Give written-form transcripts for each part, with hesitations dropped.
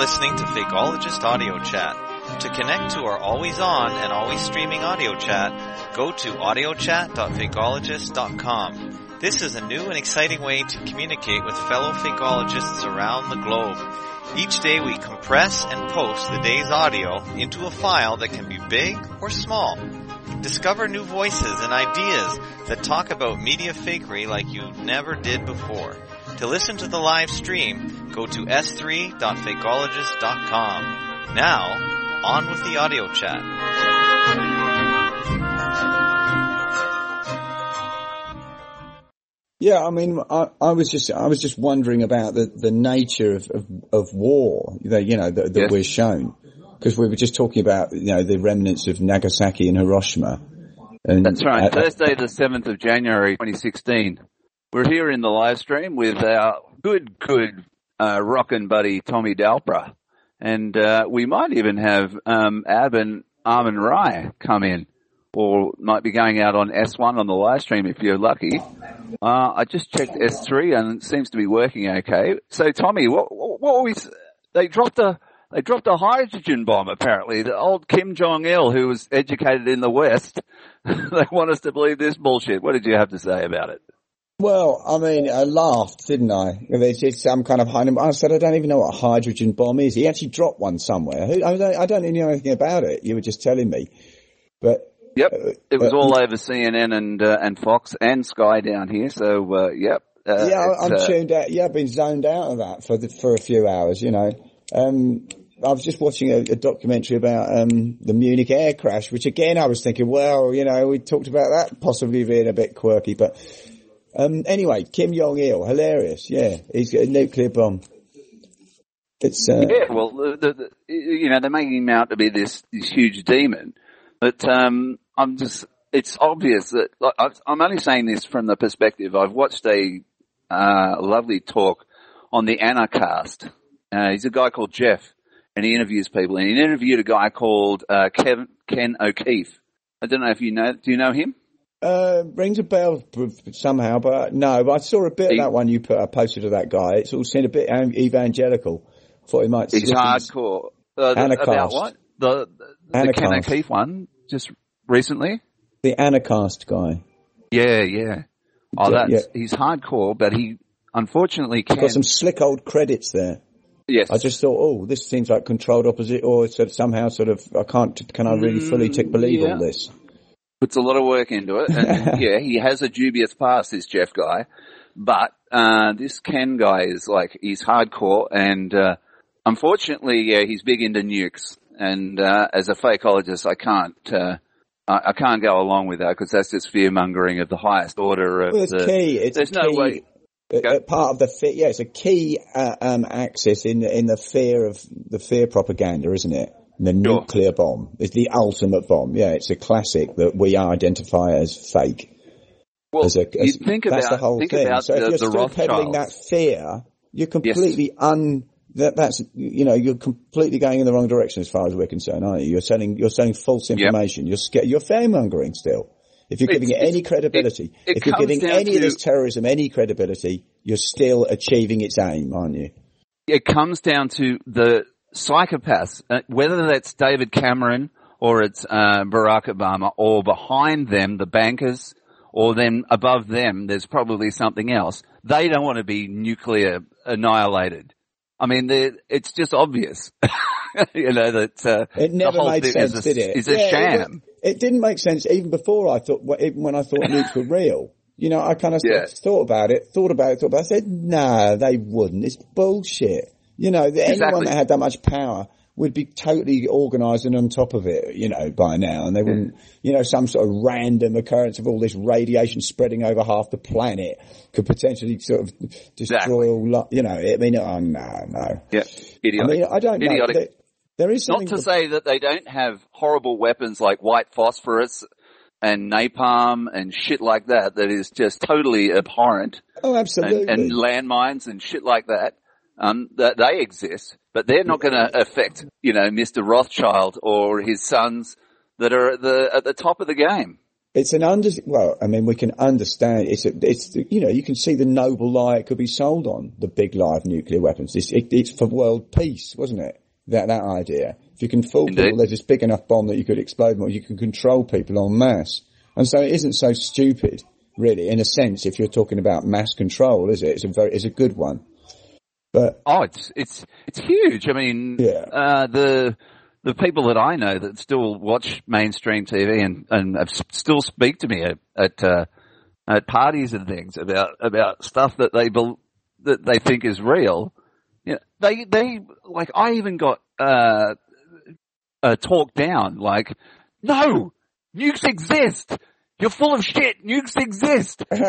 listening to Fakeologist Audio Chat. To connect to our always on and always streaming audio chat, go to audiochat.fakeologist.com. This is a new and exciting way to communicate with fellow fakeologists around the globe. Each day we compress and post the day's audio into a file that can be big or small. Discover new voices and ideas that talk about media fakery like you never did before. To listen to the live stream, go to s3.fakeologist.com. Now, on with the audio chat. Yeah, I mean, I was just wondering about the nature of war, that yes. we're shown, because we were just talking about, the remnants of Nagasaki and Hiroshima. And that's right. Thursday, the 7th of January, 2016. We're here in the live stream with our good rockin' buddy Tommy Dalpra, and we might even have Ab and Armin Rai come in, or might be going out on S1 on the live stream if you're lucky. I just checked S3 and it seems to be working okay. So Tommy, they dropped a hydrogen bomb apparently. The old Kim Jong-il, who was educated in the West, they want us to believe this bullshit. What did you have to say about it? Well, I mean, I laughed, didn't I? It's some kind of I said, I don't even know what a hydrogen bomb is. He actually dropped one somewhere. I don't even know anything about it. You were just telling me. But yep, it was all over CNN and Fox and Sky down here. So yep. I'm tuned out. Yeah, I've been zoned out of that for a few hours. I was just watching a documentary about the Munich air crash, which again I was thinking, well, we talked about that possibly being a bit quirky, but anyway, Kim Jong-il, hilarious. Yeah, he's got a nuclear bomb. It's yeah. Well, they're making him out to be this huge demon. But it's obvious that, I'm only saying this from the perspective, I've watched a lovely talk on the Anarcast. He's a guy called Jeff, and he interviews people, and he interviewed a guy called Ken O'Keefe. I don't know if you know, do you know him? Rings a bell somehow, but no, but I saw a bit of that one you posted of that guy. It's all seemed a bit evangelical. Thought he might. He's hardcore. About what? The Ken O'Keefe one, just recently? The Anarcast guy. Yeah. Oh, he's hardcore, but he unfortunately can. Got some slick old credits there. Yes. I just thought, this seems like controlled opposite, or somehow can I really fully believe all this? Puts a lot of work into it, and yeah, he has a dubious past, this Jeff guy, but this Ken guy is he's hardcore, and unfortunately, yeah, he's big into nukes. And as a fakeologist, I can't go along with that because that's just fear mongering of the highest order of it's key. There's no way. Part of the fear. Yeah, it's a key axis in the fear propaganda, isn't it? The nuclear bomb is the ultimate bomb. Yeah, it's a classic that we identify as fake. Well, that's the whole thing. So if you're still peddling that fear, you're completely you're completely going in the wrong direction as far as we're concerned, aren't you? You're selling false information. Yep. You're fear-mongering still. If you're giving it any credibility, if you're giving any of this terrorism any credibility, you're still achieving its aim, aren't you? It comes down to the psychopaths, whether that's David Cameron or it's Barack Obama, or behind them, the bankers, or then above them, there's probably something else. They don't want to be nuclear annihilated. I mean, it's just obvious, that it never the whole made thing sense, did it? Is a sham. It didn't make sense even before even when I thought nukes were real. I kind of thought about it. I said, no, they wouldn't. It's bullshit. Anyone that had that much power would be totally organised and on top of it, by now. And they wouldn't, some sort of random occurrence of all this radiation spreading over half the planet could potentially sort of destroy all, no. Yeah, idiotic. I mean, I don't know. There is something. Not to say that they don't have horrible weapons like white phosphorus and napalm and shit like that is just totally abhorrent. Oh, absolutely. And landmines and shit like that. That they exist, but they're not going to affect, Mr. Rothschild or his sons that are at the top of the game. It's well, I mean, we can understand. It's you can see the noble lie it could be sold on, the big lie of nuclear weapons. It's for world peace, wasn't it? That idea. If you can fool people, there's this big enough bomb that you could explode them, or you can control people en masse. And so it isn't so stupid, really, in a sense, if you're talking about mass control, is it? It's a good one. But it's huge. I mean, the people that I know that still watch mainstream TV and still speak to me at parties and things about stuff that they think is real. You know, they like, I even got talked down, like, no, nukes exist. You're full of shit. Nukes exist. Come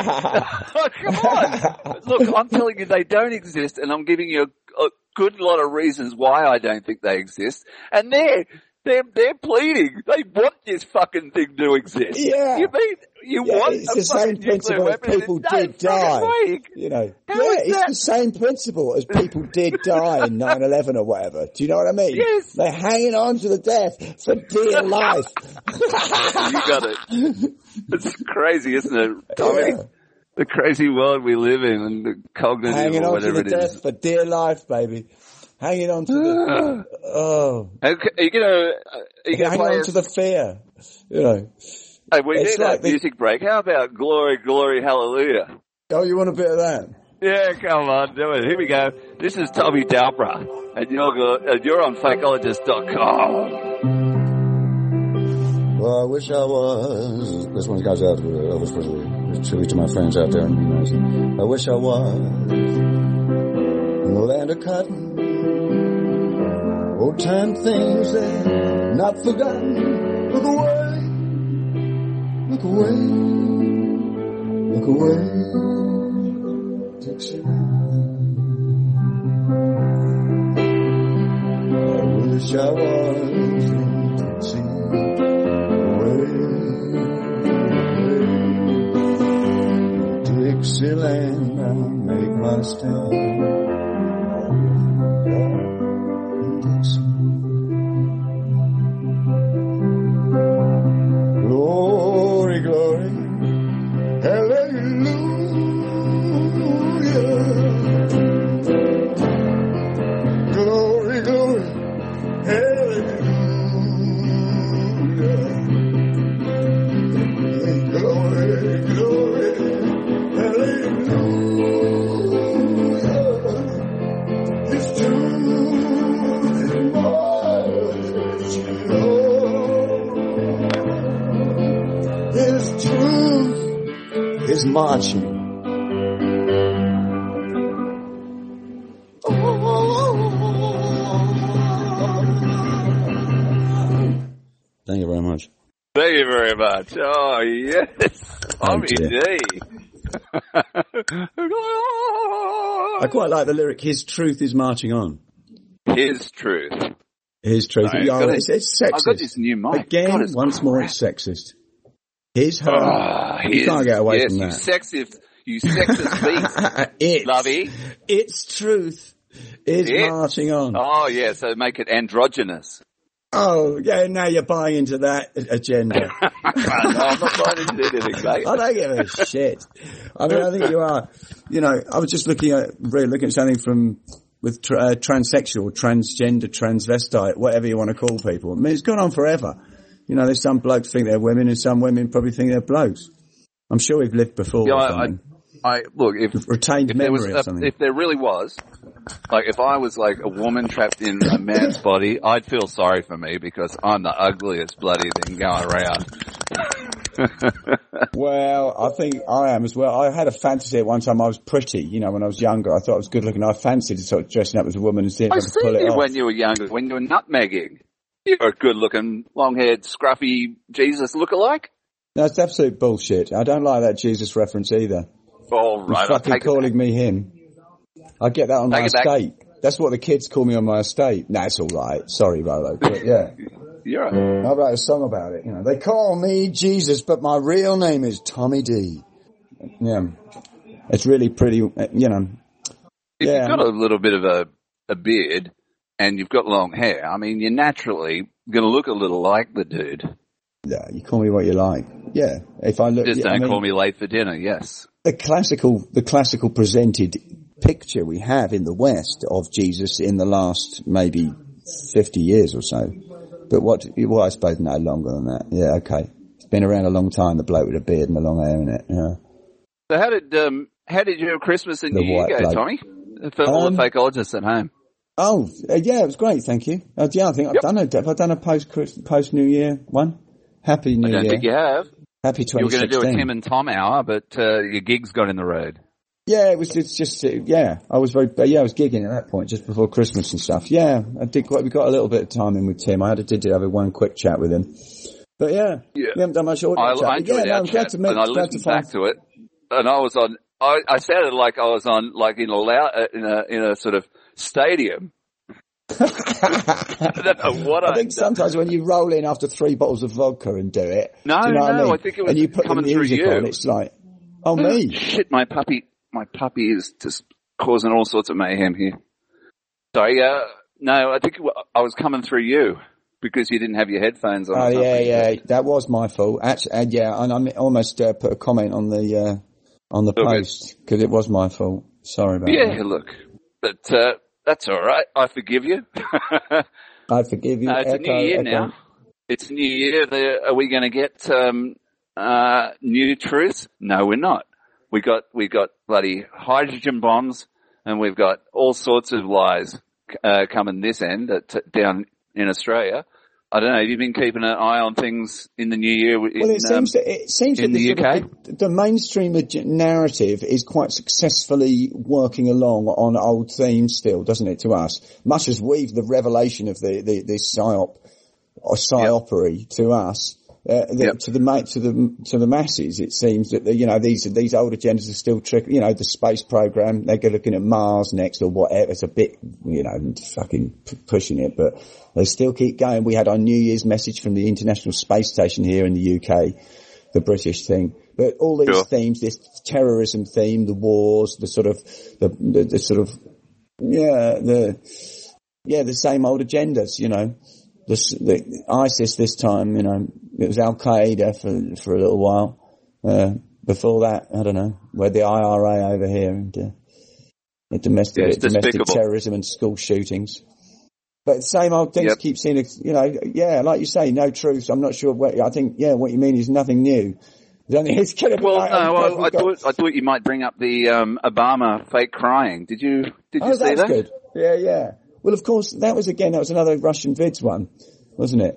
on. Look, I'm telling you they don't exist, and I'm giving you a good lot of reasons why I don't think they exist. And they're pleading. They want this fucking thing to exist. Yeah. You mean you want it's the same principle as people did die. You know. It's the same principle as people did die in 9/11 or whatever. Do you know what I mean? Yes. They're hanging on to the death for dear life. You got it. It's crazy, isn't it? Yeah. The crazy world we live in, and the cognitive hanging or whatever on to the death for dear life, baby. Hanging on to the Are you gonna hang on to the fear, you know. Hey, we need that music break. How about Glory, Glory, Hallelujah? Oh, you want a bit of that? Yeah, come on, do it. Here we go. This is Tommy Dalbra, and you're on fakeologist.com. Well, I wish I was. This one goes out to Elvis Presley. It's tribute to my friends out there in the United. I wish I was in the land of cotton. Old time things that not forgotten. Look away, look away, look away, Dixieland. I wish I was in Dixieland. I'll make my stand. Glory, glory, hallelujah. Glory, glory, hallelujah. Glory, glory, hallelujah. His truth is marching on. His truth is marching. Thank you very much. Thank you very much. Oh, yes. Tommy D. I quite like the lyric, his truth is marching on. His truth. His truth. It's sexist. I've got this new mic. Again, once more, it's sexist. His, her. You can't get away from that. You sexist beast. Lovey. Its truth is marching on. Oh, yeah, so make it androgynous. Oh, yeah, now you're buying into that agenda. No, I'm not buying into anything, mate. I don't give a shit. I mean, I think you are. You know, I was just looking at something with transsexual, transgender, transvestite, whatever you want to call people. I mean, it's gone on forever. You know, there's some blokes think they're women and some women probably think they're blokes. I'm sure we've lived before. Yeah, look, if retained memory or something. If there really was, like, if I was like a woman trapped in a man's body, I'd feel sorry for me because I'm the ugliest bloody thing going around. Well, I think I am as well. I had a fantasy at one time I was pretty, you know, when I was younger. I thought I was good looking. I fancied sort of dressing up as a woman and seeing if I could pull it off. When you were younger, when you were nutmegging. You're a good looking, long haired, scruffy Jesus lookalike. No, it's absolute bullshit. I don't like that Jesus reference either. All right, You're fucking calling me him. I get that on my estate. That's what the kids call me on my estate. No, it's all right. Sorry, Rolo, but yeah. You're right. I wrote a song about it. You know, they call me Jesus, but my real name is Tommy D. Yeah, it's really pretty. You know, if you've got a little bit of a beard and you've got long hair, I mean, you're naturally going to look a little like the dude. Yeah, you call me what you like. Yeah, if I look, just don't call me late for dinner. Yes, the classical presented picture we have in the West of Jesus in the last maybe 50 years or so. But I suppose no longer than that. Yeah, okay. It's been around a long time, the bloke with a beard and the long hair in it. Yeah. So how did your Christmas and New Year go, bloke. Tommy? For all the fakeologists at home. Oh, yeah, it was great, thank you. Yeah, I think I've done a post New Year one. Happy New Year. I don't think you have. Happy 2016. You were going to do a Tim and Tom hour, but your gigs got in the road. Yeah, I was gigging at that point just before Christmas and stuff. Yeah, we got a little bit of time in with Tim. I did have one quick chat with him. But yeah, we haven't done much audio chat. I enjoyed our chat, and I listened back to it, and I was on, I sounded like I was on, like in a sort of stadium. I don't know what I think sometimes when you roll in after 3 bottles of vodka and do it. No, I think it was and you put coming the music through you. On, it's like, oh me. Shit, my puppy is just causing all sorts of mayhem here. Sorry, no, I think I was coming through you because you didn't have your headphones on. Oh yeah, that was my fault. Actually, and I almost put a comment on the post because it was my fault. Sorry about that. Yeah, look, but that's all right. I forgive you. I forgive you. It's a new year now. It's a new year. Are we going to get new truths? No, we're not. We got bloody hydrogen bombs, and we've got all sorts of lies coming this end down in Australia. I don't know. Have you been keeping an eye on things in the new year? It seems in that the UK, the mainstream narrative is quite successfully working along on old themes still, doesn't it? To us, much as the revelation of this psyop or psyopery to us. To the masses, it seems that these old agendas are still tricky. The space program, they're looking at Mars next or whatever. It's a bit, fucking pushing it, but they still keep going. We had our New Year's message from the International Space Station here in the UK, the British thing. But all these themes, this terrorism theme, the wars, the same old agendas, the ISIS this time, it was Al Qaeda for a little while. Before that, I don't know, we had the IRA over here and domestic terrorism and school shootings. But the same old things keep seeing, like you say, no truth. I'm not sure I think, what you mean is nothing new. It's kind of I thought you might bring up the Obama fake crying. Did you see that? That's good. Yeah. Well, of course, that was another Russian vids one, wasn't it?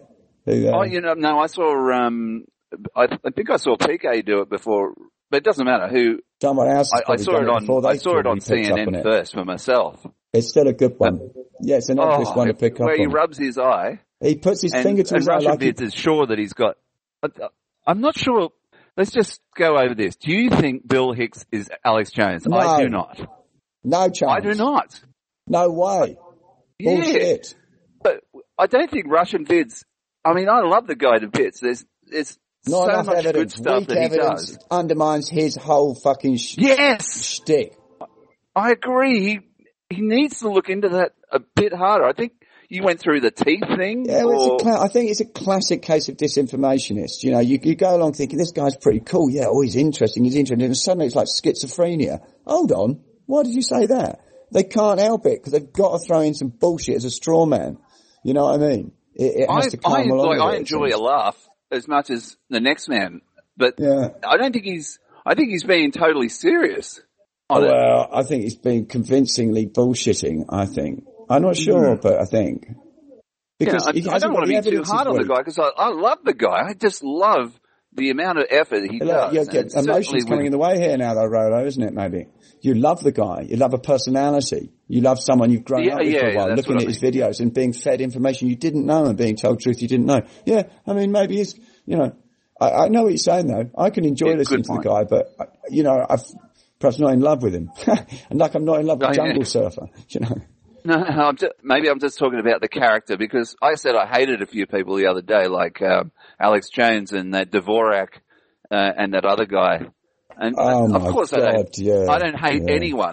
No, I saw, I think I saw PK do it before, but it doesn't matter who. Someone else. I saw it on CNN first for myself. It's still a good one. Yeah, it's an obvious one to pick up on. Where he rubs his eye. He puts his finger to his eye. Russian vids is sure that he's got, I'm not sure. Let's just go over this. Do you think Bill Hicks is Alex Jones? No. I do not. No chance. I do not. No way. Bullshit. But I don't think Russian vids, I love the guy to bits. There's not so much evidence. Good stuff Weak that evidence he does. Undermines his whole fucking shtick. I agree. He needs to look into that a bit harder. I think you went through the teeth thing. Yeah, I think it's a classic case of disinformationist. You go along thinking this guy's pretty cool. Yeah, he's interesting. And suddenly it's like schizophrenia. Hold on. Why did you say that? They can't help it because they've got to throw in some bullshit as a straw man. You know what I mean? It has to come along. I enjoy a laugh as much as the next man, but I don't think I think he's being totally serious. I think he's been convincingly bullshitting. I think I'm not sure, but I think because I don't want to be too hard on the guy because I love the guy. I just love the amount of effort he does. You get emotions coming in the way here now, though, Rolo, isn't it? Maybe you love the guy, you love a personality, you love someone you've grown up with for a while, looking at his videos and being fed information you didn't know and being told truth you didn't know. Yeah, maybe he's, I know what you're saying though. I can enjoy listening to the guy, but I've perhaps not in love with him, and like I'm not in love with Jungle Surfer, No, I'm just talking about the character because I said I hated a few people the other day, like Alex Jones and that Dvorak and that other guy. And of course I don't hate anyone.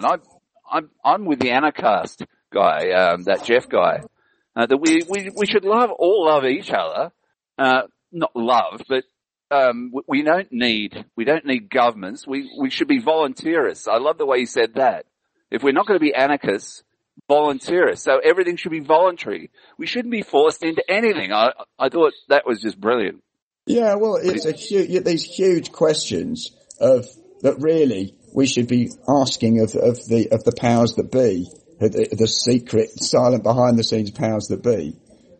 I'm with the Anarchast guy, that Jeff guy. That we should all love each other. not love, but we don't need governments. We should be volunteerists. I love the way you said that. If we're not going to be anarchists, volunteerists. So everything should be voluntary. We shouldn't be forced into anything. I thought that was just brilliant. Yeah, well, it's these huge questions that really we should be asking of the powers that be, the secret, silent, behind the scenes powers that be.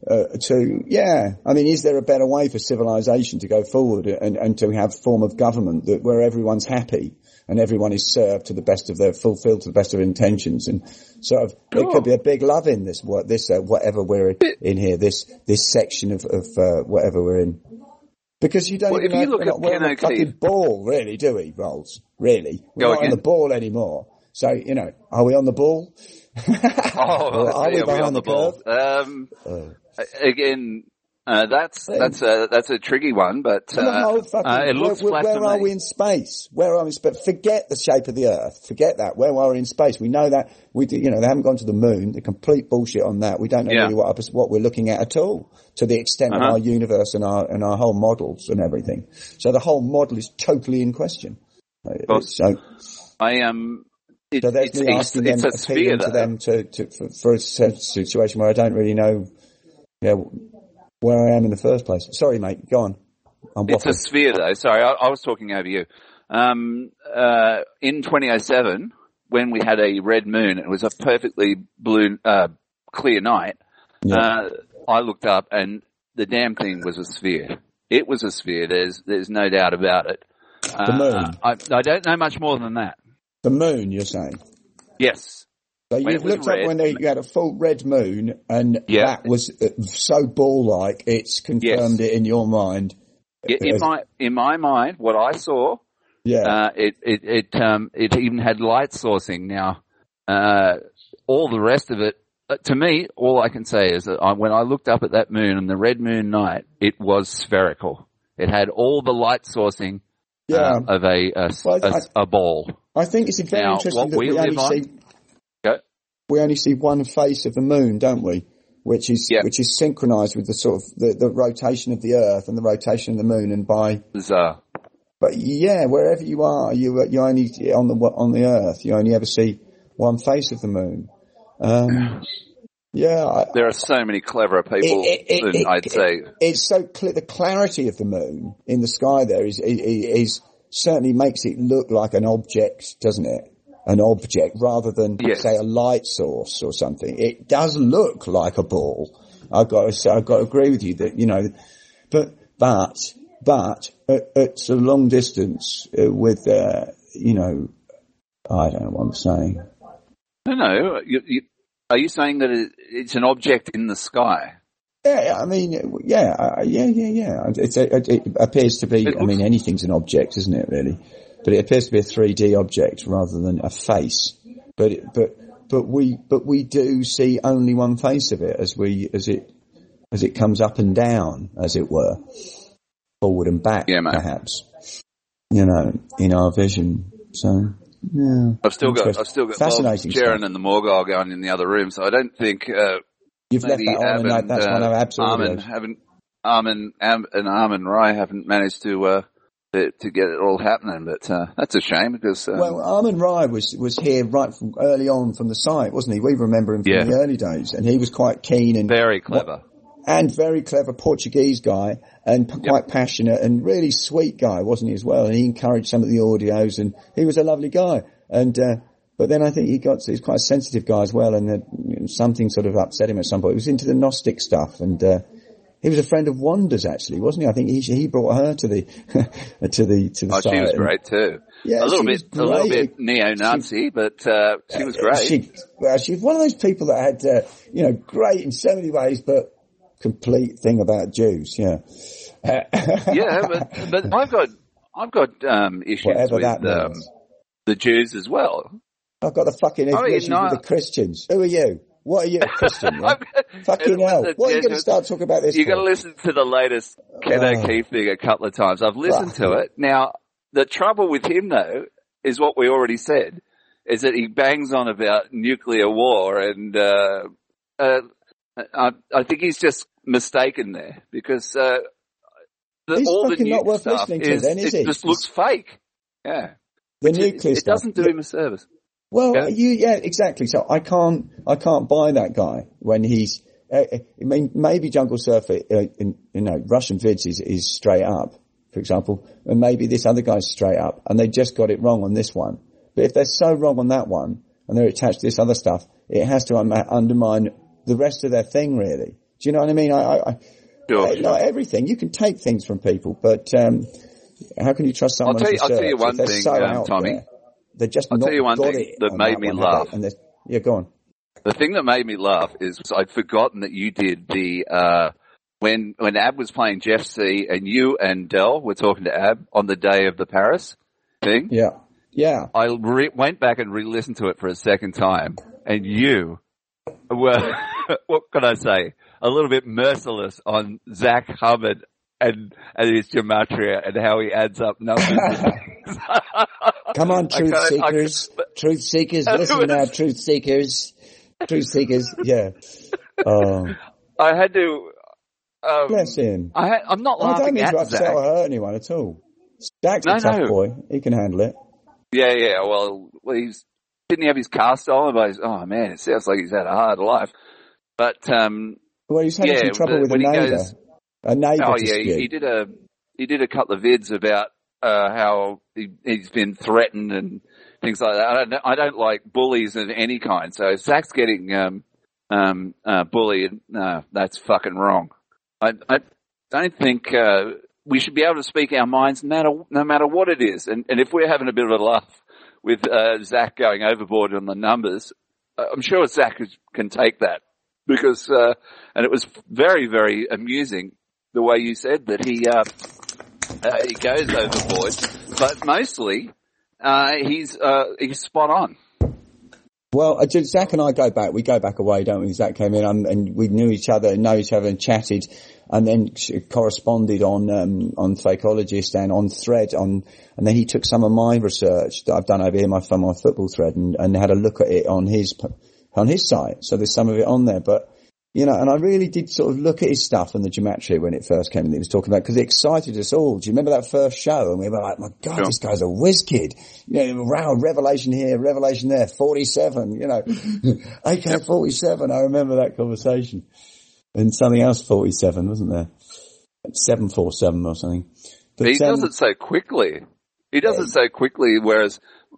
Is there a better way for civilization to go forward and to have a form of government where everyone's happy and everyone is served to the best of fulfilled to the best of intentions, and sort of, There could be a big love in this whatever we're in here, this section of whatever we're in. Because you don't we're not on the fucking ball, really, do we, Rolls? Really? We're not on the ball anymore. So, are we on the ball? Are we behind the ball? Again, that's a tricky one, but it looks flat to me. Where are we in space? Where are we? But forget the shape of the Earth. Forget that. Where are we in space? We know that they haven't gone to the moon. The complete bullshit on that. We don't know really what we're looking at all, to the extent of our universe and our whole models and everything. So the whole model is totally in question. So there's me asking them, appealing to them for a situation where I don't really know, where I am in the first place. Sorry, mate. Go on. It's a sphere, though. Sorry, I was talking over you. In 2007, when we had a red moon, it was a perfectly blue, clear night. Yeah. I looked up, and the damn thing was a sphere. It was a sphere. There's no doubt about it. The moon. I don't know much more than that. The moon, you're saying? Yes. So you've looked up when you had a full red moon, and that was so ball-like, it's confirmed it in your mind. In my mind, what I saw, it even had light sourcing. Now, all the rest of it, to me, all I can say is that when I looked up at that moon on the red moon night, it was spherical. It had all the light sourcing of a ball. I think it's very interesting that we only see one face of the moon, don't we? Which is synchronized with the sort of the rotation of the Earth and the rotation of the moon, and bizarre. But wherever you are, you only on the Earth, you only ever see one face of the moon. There are so many cleverer people I'd say. It's so clear. The clarity of the moon in the sky there is certainly makes it look like an object, doesn't it? An object rather than say a light source or something. It does look like a ball. I've got to agree with you that but at a long distance with I don't know what I'm saying. No. Are you saying that it's an object in the sky? Yeah, I mean, yeah. It appears to be. Anything's an object, isn't it? Really, but it appears to be a 3D object rather than a face. But we do see only one face of it as it comes up and down, as it were, forward and back, perhaps. In our vision. So. Yeah, I've still got fascinating Sharon and the Morgul going in the other room, so I don't think you've left that on. And that's one of absolutely Armin Rai haven't managed to get it all happening, but that's a shame because Armin Rai was here right from early on from the site, wasn't he? We remember him from the early days, and he was quite keen and very clever. And very clever Portuguese guy, and quite passionate and really sweet guy, wasn't he, as well? And he encouraged some of the audios, and he was a lovely guy. And but then I think he's quite a sensitive guy as well, and something sort of upset him at some point. He was into the Gnostic stuff, and he was a friend of Wanda's, actually, wasn't he? I think he brought her to the to the site. She was great too. Yeah, a little bit neo-Nazi, but she was great. She's one of those people that had great in so many ways, but complete thing about Jews, but I've got issues with the Jews as well. I've got the fucking issues with the Christians. Who are you? What are you, a Christian? Yeah? Fucking hell! What are you going to start talking about this? You're going to listen to the latest Ken O'Keefe thing a couple of times. I've listened to it. Now, the trouble with him though is what we already said: is that he bangs on about nuclear war, and I think he's just mistaken there because He's all fucking the not worth stuff listening to, then, is he? It just looks fake. Yeah. The nuclear stuff. It doesn't do him a service. Well, yeah, exactly. So I can't buy that guy when he's, I mean, maybe Jungle Surfer, Russian Vids is straight up, for example, and maybe this other guy's straight up, and they just got it wrong on this one. But if they're so wrong on that one, and they're attached to this other stuff, it has to undermine the rest of their thing, really. Do you know what I mean? Sure. Not everything. You can take things from people, but how can you trust someone? I'll tell you one thing, Tommy. They're just I'll not tell you one got thing it that made me laugh. Yeah, go on. The thing that made me laugh is I'd forgotten that you did the when Ab was playing Jeff C. and you and Del were talking to Ab on the day of the Paris thing. Yeah. I went back and re-listened to it for a second time, and you were, what can I say, a little bit merciless on Zach Hubbard and his gematria and how he adds up numbers. Come on, truth seekers, listen now, truth seekers, yeah. I had to. Bless him. I'm not laughing I don't mean at to upset Zach. or hurt anyone at all. Zach's a tough boy. He can handle it. Yeah. Well, didn't he have his car stolen? But oh man, it sounds like he's had a hard life. But he's had some trouble with a neighbour. A neighbour. Oh yeah, he did a couple of vids about how he's been threatened and things like that. I don't like bullies of any kind. So if Zach's getting bullied, no, that's fucking wrong. I don't think we should be able to speak our minds no matter what it is. And if we're having a bit of a laugh with Zach going overboard on the numbers, I'm sure Zach can take that because and it was very, very amusing the way you said that he goes overboard, but mostly he's spot on. Well, Zach and I we go back away, don't we? Zach came in and we knew each other and chatted and then corresponded on Fakeologist and on Thread and then he took some of my research that I've done over here, my football thread and had a look at it on his site. So there's some of it on there, but you know, and I really did sort of look at his stuff and the gematria when it first came and he was talking about, because it excited us all. Do you remember that first show? And we were like, my God, This guy's a whiz kid. You know, wow, revelation here, revelation there, 47, you know, AK-47. I remember that conversation. And something else 47, wasn't there? 747 or something. But he does it so quickly. He does it so quickly, whereas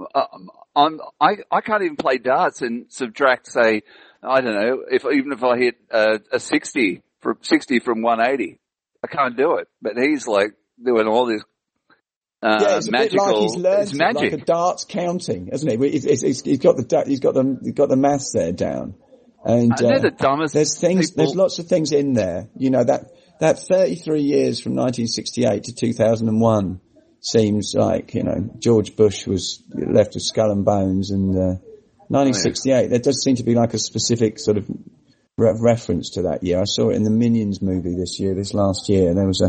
I can't even play darts and subtract, say, I don't know, even if I hit a 60 from 180, I can't do it. But he's like doing all this it's magical. A bit like he's learned magic. Like a darts counting, hasn't he? He's got the maths there down. And they're the dumbest. There's lots of things in there. You know that 33 years from 1968 to 2001 seems like, you know, George Bush was left with skull and bones and. 1968, there does seem to be like a specific sort of reference to that year. I saw it in the Minions movie this last year. There was a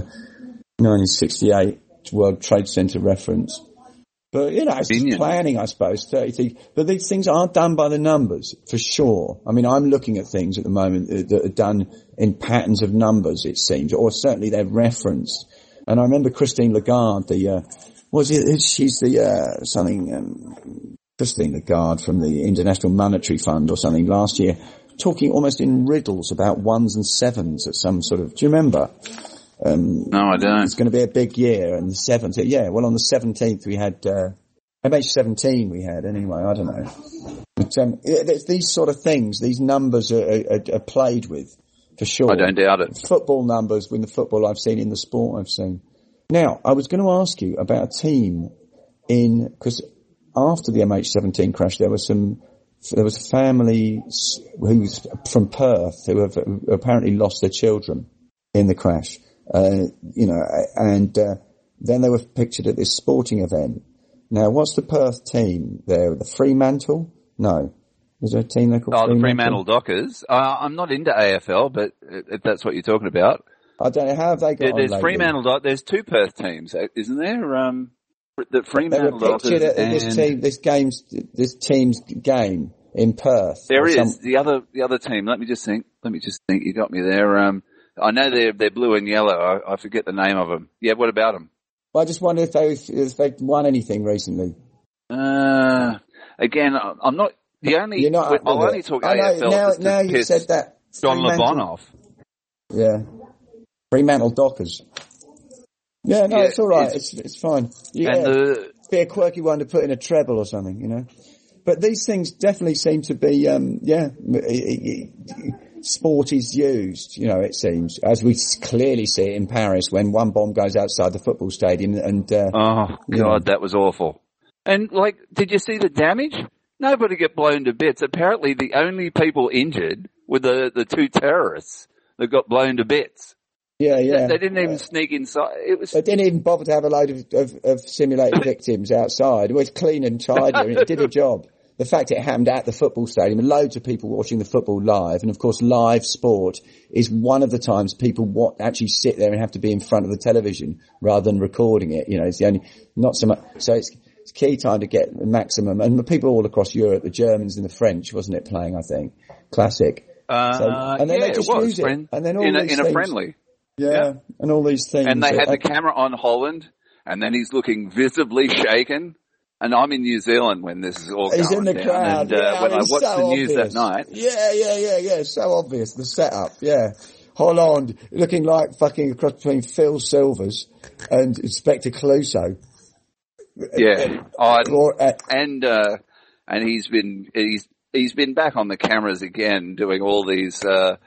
1968 World Trade Center reference. But, you know, it's just planning, I suppose, 33. But these things aren't done by the numbers, for sure. I mean, I'm looking at things at the moment that are done in patterns of numbers, it seems, or certainly they're referenced. And I remember Christine Lagarde, she's the, Christine Lagarde from the International Monetary Fund or something last year, talking almost in riddles about ones and sevens at some sort of, do you remember? No, I don't. It's going to be a big year and the 17th, yeah, well on the 17th we had, MH17 we had anyway, I don't know. But, these sort of things, these numbers are played with, for sure. I don't doubt it. Football numbers, in the football I've seen, in the sport I've seen. Now, I was going to ask you about a team because after the MH17 crash, there was a family who's from Perth who have apparently lost their children in the crash. You know, and then they were pictured at this sporting event. Now, what's the Perth team there? The Fremantle? No. Is there a team there called Fremantle? The Fremantle Dockers. I'm not into AFL, but if that's what you're talking about. I don't know. How have they got on There's Fremantle Dockers. There's two Perth teams, isn't there? The Fremantle Dockers. They were pictured at this team's game in Perth. There is the other team. Let me just think. You got me there. I know they're blue and yellow. I forget the name of them. Yeah, what about them? Well, I just wonder if they've won anything recently. Again, I'm not the only. You're not. I'll only talk AFL. Now you've said that. John LeBon off. Yeah. Fremantle Dockers. Yeah, no, it's all right. It's fine. Yeah, it's be a quirky one to put in a treble or something, you know. But these things definitely seem to be, sport is used, you know, it seems, as we clearly see it in Paris when one bomb goes outside the football stadium and, that was awful. And did you see the damage? Nobody got blown to bits. Apparently the only people injured were the two terrorists that got blown to bits. Yeah. They didn't even sneak inside. They didn't even bother to have a load of simulated victims outside. It was clean and tidy and it did a job. The fact it happened at the football stadium, loads of people watching the football live, and of course live sport is one of the times people actually sit there and have to be in front of the television rather than recording it. You know, it's the only, not so much, so it's key time to get the maximum, and the people all across Europe, the Germans and the French, wasn't it, playing, I think? Classic. And then they just use it. And then all in a friendly. Yeah, and all these things. And they had the camera on Holland, and then he's looking visibly shaken. And I'm in New Zealand when this is all going down. He's in the crowd. And when I watched the news that night. Yeah. So obvious, the setup, yeah. Holland looking like fucking across between Phil Silvers and Inspector Clouseau. Yeah. And he's been back on the cameras again doing all these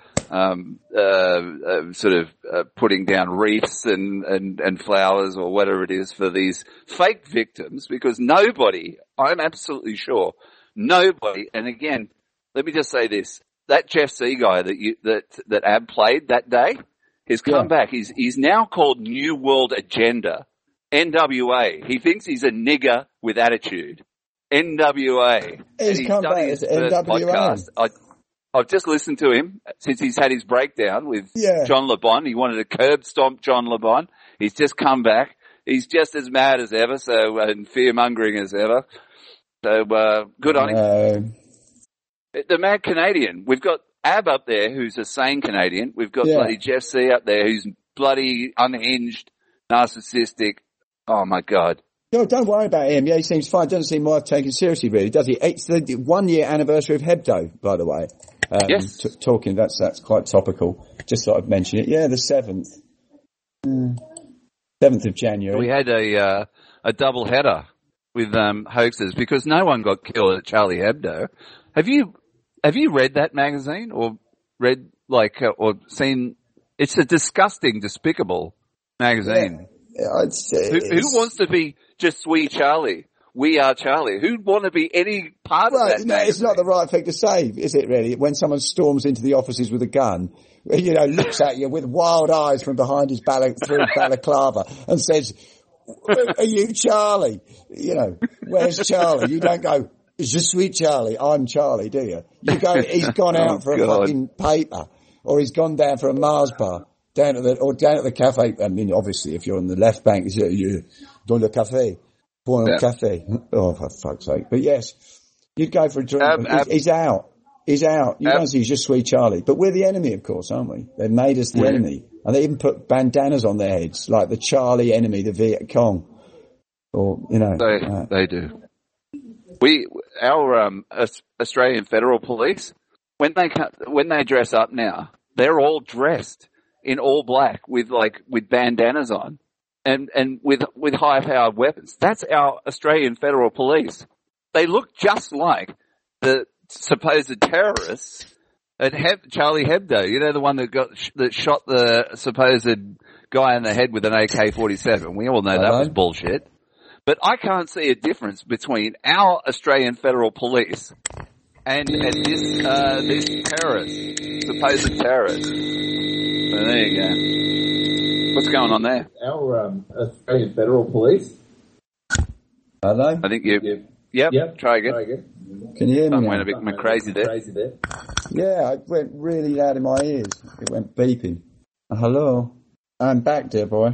putting down wreaths and flowers or whatever it is for these fake victims, because nobody, I'm absolutely sure, nobody, and again, let me just say this, that Jeff C guy that Ab played that day, has come back. He's now called New World Agenda, NWA. He thinks he's a nigger with attitude. NWA. He's come back as NWA. Podcast. I've just listened to him since he's had his breakdown with John LeBon. He wanted to curb stomp John LeBon. He's just come back. He's just as mad as ever, and fear-mongering as ever. So, good on him. The mad Canadian. We've got Ab up there, who's a sane Canadian. We've got bloody Jeff C up there, who's bloody unhinged, narcissistic. Oh my God. No, don't worry about him. Yeah, he seems fine. Doesn't seem worth taking seriously, really, does he? It's the 1 year anniversary of Hebdo, by the way. Yes. Talking, that's quite topical. Just thought I'd mention it. Yeah, the 7th. 7th of January. We had a double header with hoaxes because no one got killed at Charlie Hebdo. Have you read that magazine or read or seen? It's a disgusting, despicable magazine. Yeah, who wants to be just sweet Charlie? We are Charlie. Who'd want to be any part of that? No, it's not the right thing to say, is it really? When someone storms into the offices with a gun, you know, looks at you with wild eyes from behind his balaclava and says, "Are you Charlie?" You know, where's Charlie? You don't go, "Je suis Charlie, I'm Charlie," do you? You go, he's gone out for a fucking paper, or he's gone down for a Mars bar, down at the cafe. I mean, obviously, if you're on the left bank, you're dans le café. Cafe. Oh, for fuck's sake. But yes, you'd go for a drink. He's out. He's out. You don't see he's just sweet Charlie. But we're the enemy, of course, aren't we? They've made us the enemy. And they even put bandanas on their heads, like the Charlie enemy, the Viet Cong. Or, you know. They do. Our Australian Federal Police, when they dress up now, they're all dressed in all black with bandanas on. And with high-powered weapons. That's our Australian Federal Police. They look just like the supposed terrorists at Charlie Hebdo. You know, the one that shot the supposed guy in the head with an AK-47. We all know that was bullshit. But I can't see a difference between our Australian Federal Police and this terrorist, supposed terrorist. So there you go. What's going on there? Our Australian Federal Police. Hello? I think you... Yep. Try again. Can you hear me? I went a bit crazy there. Yeah, it went really loud in my ears. It went beeping. Hello? I'm back, dear boy.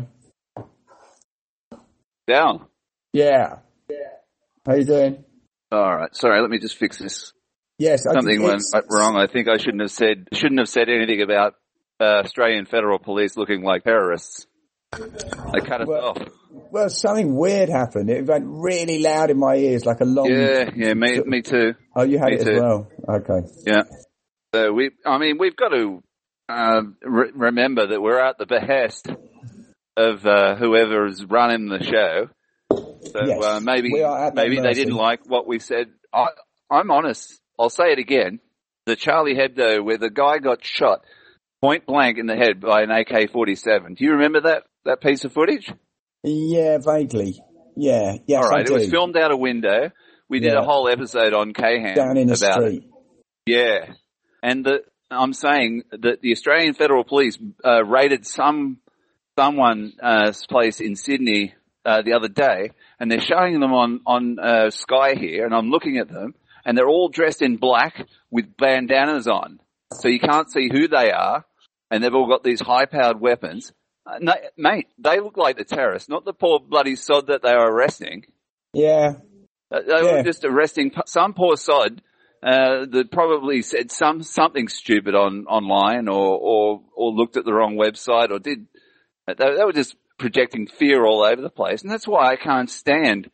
Down? Yeah. How you doing? All right. Sorry, let me just fix this. Yes. Something went wrong. I think I shouldn't have said anything about Australian Federal Police looking like terrorists. They cut us off. Well, something weird happened. It went really loud in my ears, like a long... Yeah, me too. Oh, you had me it too. as well? Okay. Yeah. So we've got to remember that we're at the behest of whoever is running the show. So yes, maybe they didn't like what we said. I'm honest. I'll say it again. The Charlie Hebdo, where the guy got shot point blank in the head by an AK-47. Do you remember that piece of footage? Yeah, vaguely. Yeah. Yes, all right. I do. It was filmed out a window. We did a whole episode on Kahan down in the about street. It. Yeah, and I'm saying that the Australian Federal Police raided someone's place in Sydney the other day, and they're showing them on Sky here, and I'm looking at them, and they're all dressed in black with bandanas on, so you can't see who they are, and they've all got these high-powered weapons. No, mate, they look like the terrorists, not the poor bloody sod that they were arresting. Yeah. They were just arresting some poor sod that probably said something stupid online or looked at the wrong website or did. They were just projecting fear all over the place, and that's why I can't stand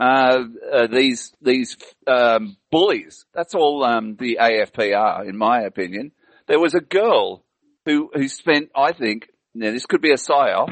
these bullies. That's all the AFP are, in my opinion. There was a girl who spent, I think, now this could be a psyop,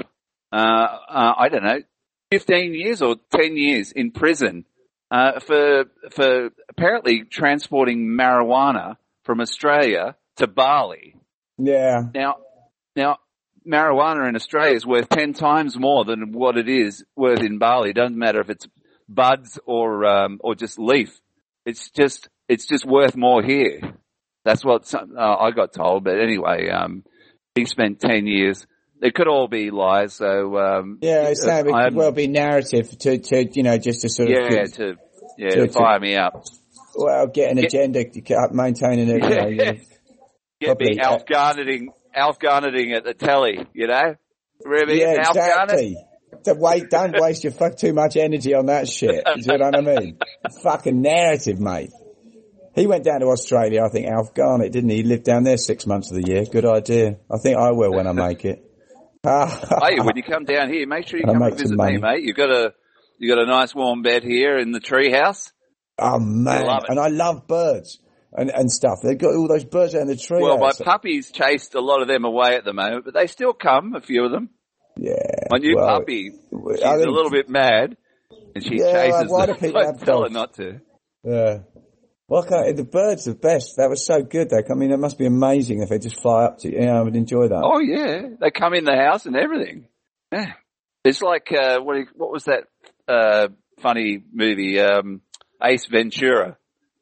I don't know, 15 years or 10 years in prison for apparently transporting marijuana from Australia to Bali. Yeah. Now, marijuana in Australia is worth 10 times more than what it is worth in Bali. It doesn't matter if it's buds or just leaf. It's just worth more here. That's what I got told. But anyway, he spent 10 years. It could all be lies. So it could well be narrative to just to sort of to fire me up. Well, get an agenda, maintaining it. Get me Alf Garnetting at the telly, Remember Alf exactly. Don't waste your too much energy on that shit. Do you know what I mean? Fucking narrative, mate. He went down to Australia, I think, Alf Garnett, didn't he? He lived down there 6 months of the year. Good idea. I think I will when I make it. Hey, when you come down here, make sure you come and visit me, mate. You got a nice warm bed here in the treehouse. Oh man, and I love birds and stuff. They've got all those birds out in the treehouse. Well, my puppy's chased a lot of them away at the moment, but they still come, a few of them. Yeah. My new puppy, she's a little bit mad, and she chases why them. do people have tell her dogs? not to. Yeah. Well, the birds are the best. That was so good, though. I mean, it must be amazing if they just fly up to you. Yeah, I would enjoy that. Oh, yeah. They come in the house and everything. Yeah. It's like, what was that funny movie, Ace Ventura?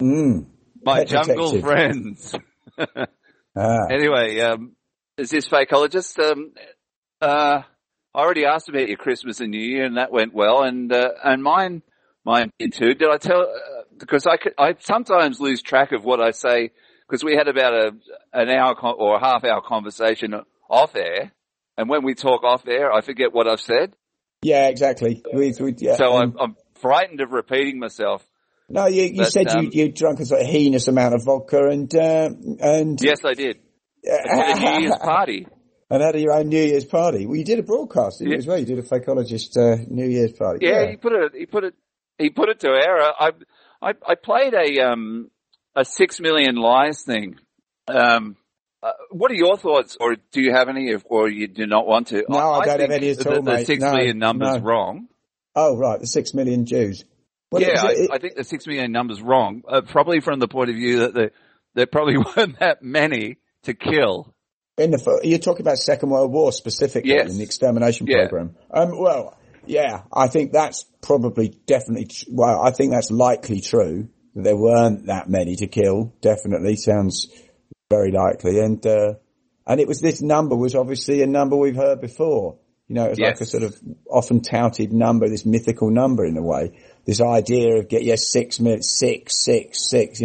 My Jungle Detective. Friends. Anyway, is this fakeologist? I already asked about your Christmas and New Year, and that went well, and mine did too. Did I tell? Because I sometimes lose track of what I say, because we had about an hour or a half hour conversation off air, and when we talk off air, I forget what I've said. Yeah, exactly. So I'm frightened of repeating myself. No, you said you drunk a sort of heinous amount of vodka and yes, I did. At a New Year's party. And had your own New Year's party. Well, you did a broadcast, didn't you, as well? You did a fakeologist New Year's party. Yeah, he put it to air. I played a 6 million lies thing. What are your thoughts, or do you have any, or you do not want to? No, I don't have any at all, mate. The 6 million number's wrong. Oh, right, the 6 million Jews. Well, I think the 6 million number's wrong, probably from the point of view that there probably weren't that many to kill. You're talking about Second World War specifically, yes. In the extermination program. Well, yeah, I think that's I think that's likely true, that there weren't that many to kill. Definitely sounds very likely. And it was, this number was obviously a number we've heard before. It was like a sort of often touted number, this mythical number in a way. This idea of 6 minutes, 6,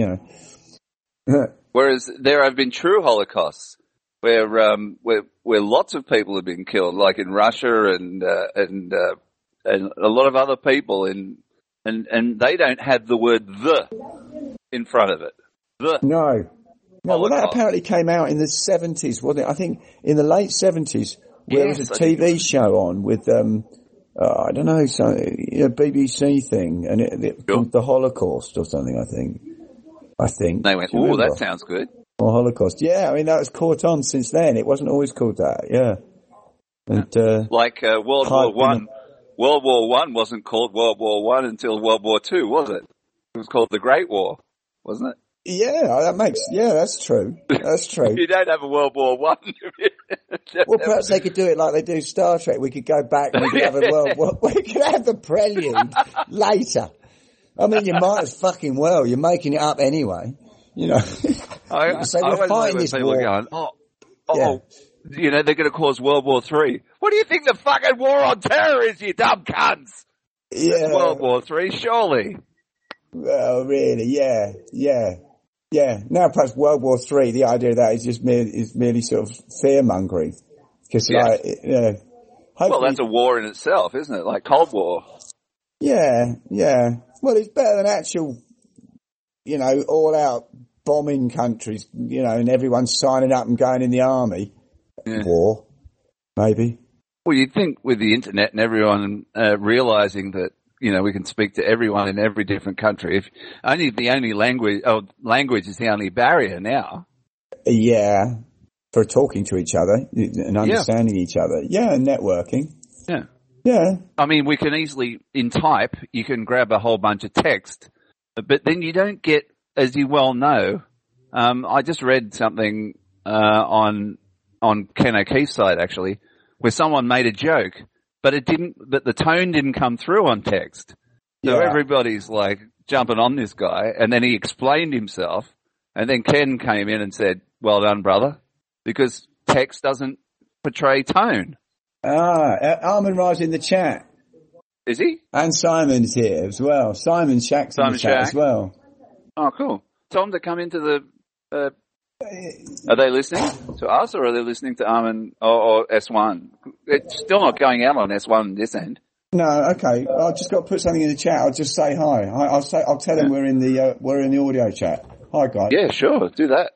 Whereas there have been true Holocausts where lots of people have been killed, like in Russia and a lot of other people, and they don't have the word "the" in front of it. The. No. No, well, that apparently came out in the 70s, wasn't it? I think in the late 70s, where there was a TV show on with, I don't know, BBC thing, and it called The Holocaust or something, I think. They went, oh, that sounds good. Or Holocaust. Yeah, I mean, that was caught on since then. It wasn't always called that, yeah. And, like, World War One. World War One wasn't called World War One until World War Two, was it? It was called the Great War, wasn't it? Yeah, that's true. That's true. You don't have a World War One. Well, perhaps they could do it like they do Star Trek. We could go back and we could have a World War. We could have the prelude later. I mean, you might as fucking well. You're making it up anyway. You know. So we're fighting this war. Going, you know, they're going to cause World War III. What do you think the fucking war on terror is, you dumb cunts? Yeah. It's World War III, surely. Well, really, yeah. Now, perhaps World War III, the idea of that is just merely sort of fear-mongering. Because, well, that's a war in itself, isn't it? Like Cold War. Yeah. Well, it's better than actual, all-out bombing countries, and everyone signing up and going in the army. Yeah. War, maybe. Well, you'd think with the internet and everyone realizing that, we can speak to everyone in every different country. If the only language is the only barrier now. Yeah, for talking to each other and understanding each other. Yeah, and networking. Yeah. Yeah. I mean, we can easily, in type, you can grab a whole bunch of text, but then you don't get, as you well know, I just read something on Ken O'Keefe's site, actually, where someone made a joke, but the tone didn't come through on text. So everybody's like jumping on this guy, and then he explained himself, and then Ken came in and said, well done, brother, because text doesn't portray tone. Armin Rai's in the chat. Is he? And Simon's here as well. Simon Shack's in the chat as well. Oh, cool. Tell them to come into the... Are they listening to us, or are they listening to Armin or S1? It's still not going out on S1 this end. No, okay. I've just got to put something in the chat. I'll just say hi. I'll tell them we're in the audio chat. Hi, guys. Yeah, sure. Do that.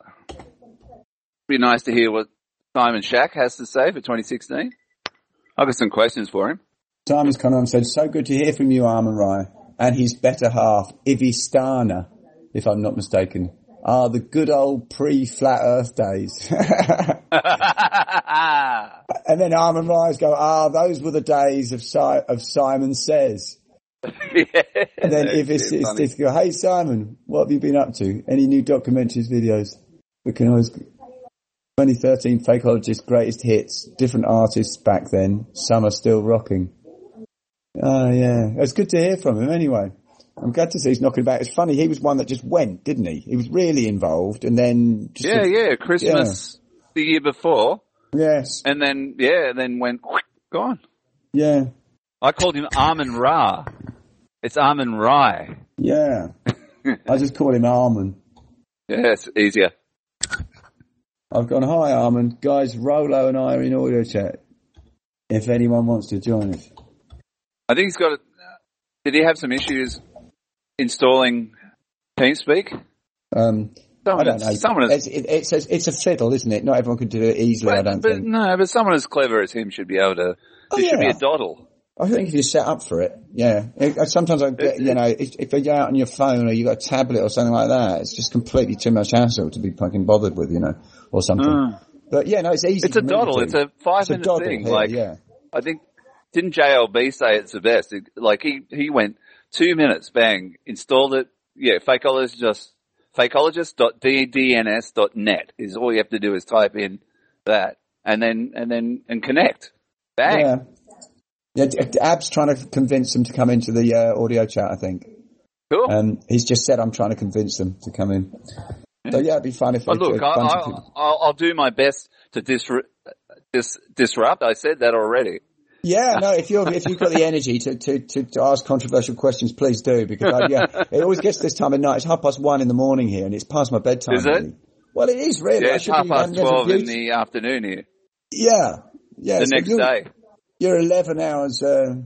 Be nice to hear what Simon Shack has to say for 2016. I've got some questions for him. Simon's come on and said, so good to hear from you, Armin Rai, and his better half, Ivistana, if I'm not mistaken. The good old pre-Flat Earth days. And then Armin Rai's go, those were the days of Simon Says. Yeah, and then if it's go, hey Simon, what have you been up to? Any new documentaries, videos? We can always... 2013 Fakeologist Greatest Hits, different artists back then. Some are still rocking. Oh, yeah. It's good to hear from him anyway. I'm glad to see he's knocking about. It's funny, he was one that just went, didn't he? He was really involved and then... Christmas the year before. Yes. And then, went, gone. Yeah. I called him Armin Ra. It's Armin Rai. Yeah. I just call him Armin. Yeah, it's easier. I've gone, hi Armin. Guys, Rolo and I are in audio chat. If anyone wants to join us. I think he's got did he have some issues installing TeamSpeak? I don't know. It's a fiddle, isn't it? Not everyone can do it easily, I don't think. No, but someone as clever as him should be able to. Should be a doddle. I think if you're set up for it, yeah. Sometimes I get, if you're out on your phone or you've got a tablet or something like that, it's just completely too much hassle to be fucking bothered with, or something. But it's easy. It's a doddle. It's a 5-minute thing. I think, didn't JLB say it's the best? He went 2 minutes, bang, installed it. Yeah, fakeologist.ddns.net is all you have to do is type in that and connect. Bang. Yeah. Yeah, Ab's trying to convince them to come into the audio chat, I think. Cool. He's just said I'm trying to convince them to come in. So it'd be fun if. I'll do my best to disrupt. I said that already. Yeah, no. If you've got the energy to ask controversial questions, please do, because it always gets to this time of night. It's 1:30 in the morning here, and it's past my bedtime. Is it? Really. Well, it is really. Yeah, it's 12:30 in the afternoon here. Yeah. The next day. You're 11 hours ahead.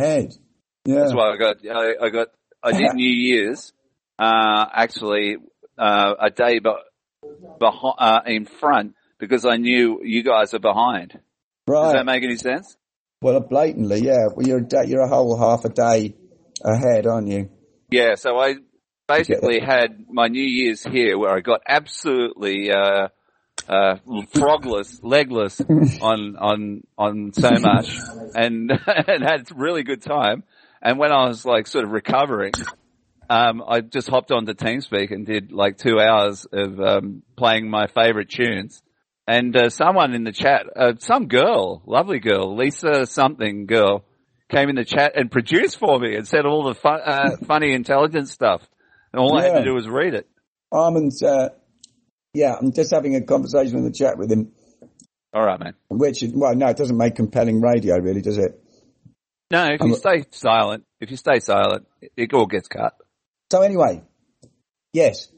Yeah. That's why I did New Year's, actually a day in front because I knew you guys are behind. Right. Does that make any sense? Well, blatantly, yeah. Well, you're a whole half a day ahead, aren't you? Yeah, so I basically had my New Year's here where I got absolutely frogless, legless on so much and had a really good time. And when I was like sort of recovering, I just hopped onto TeamSpeak and did like 2 hours of playing my favorite tunes. And someone in the chat, some girl, lovely girl, Lisa something girl, came in the chat and produced for me and said all the funny, intelligent stuff. And all I had to do was read it. Armand's, I'm just having a conversation in the chat with him. All right, man. No, it doesn't make compelling radio, really, does it? No, if you stay silent, it all gets cut. So anyway, yes.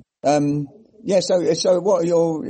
So where's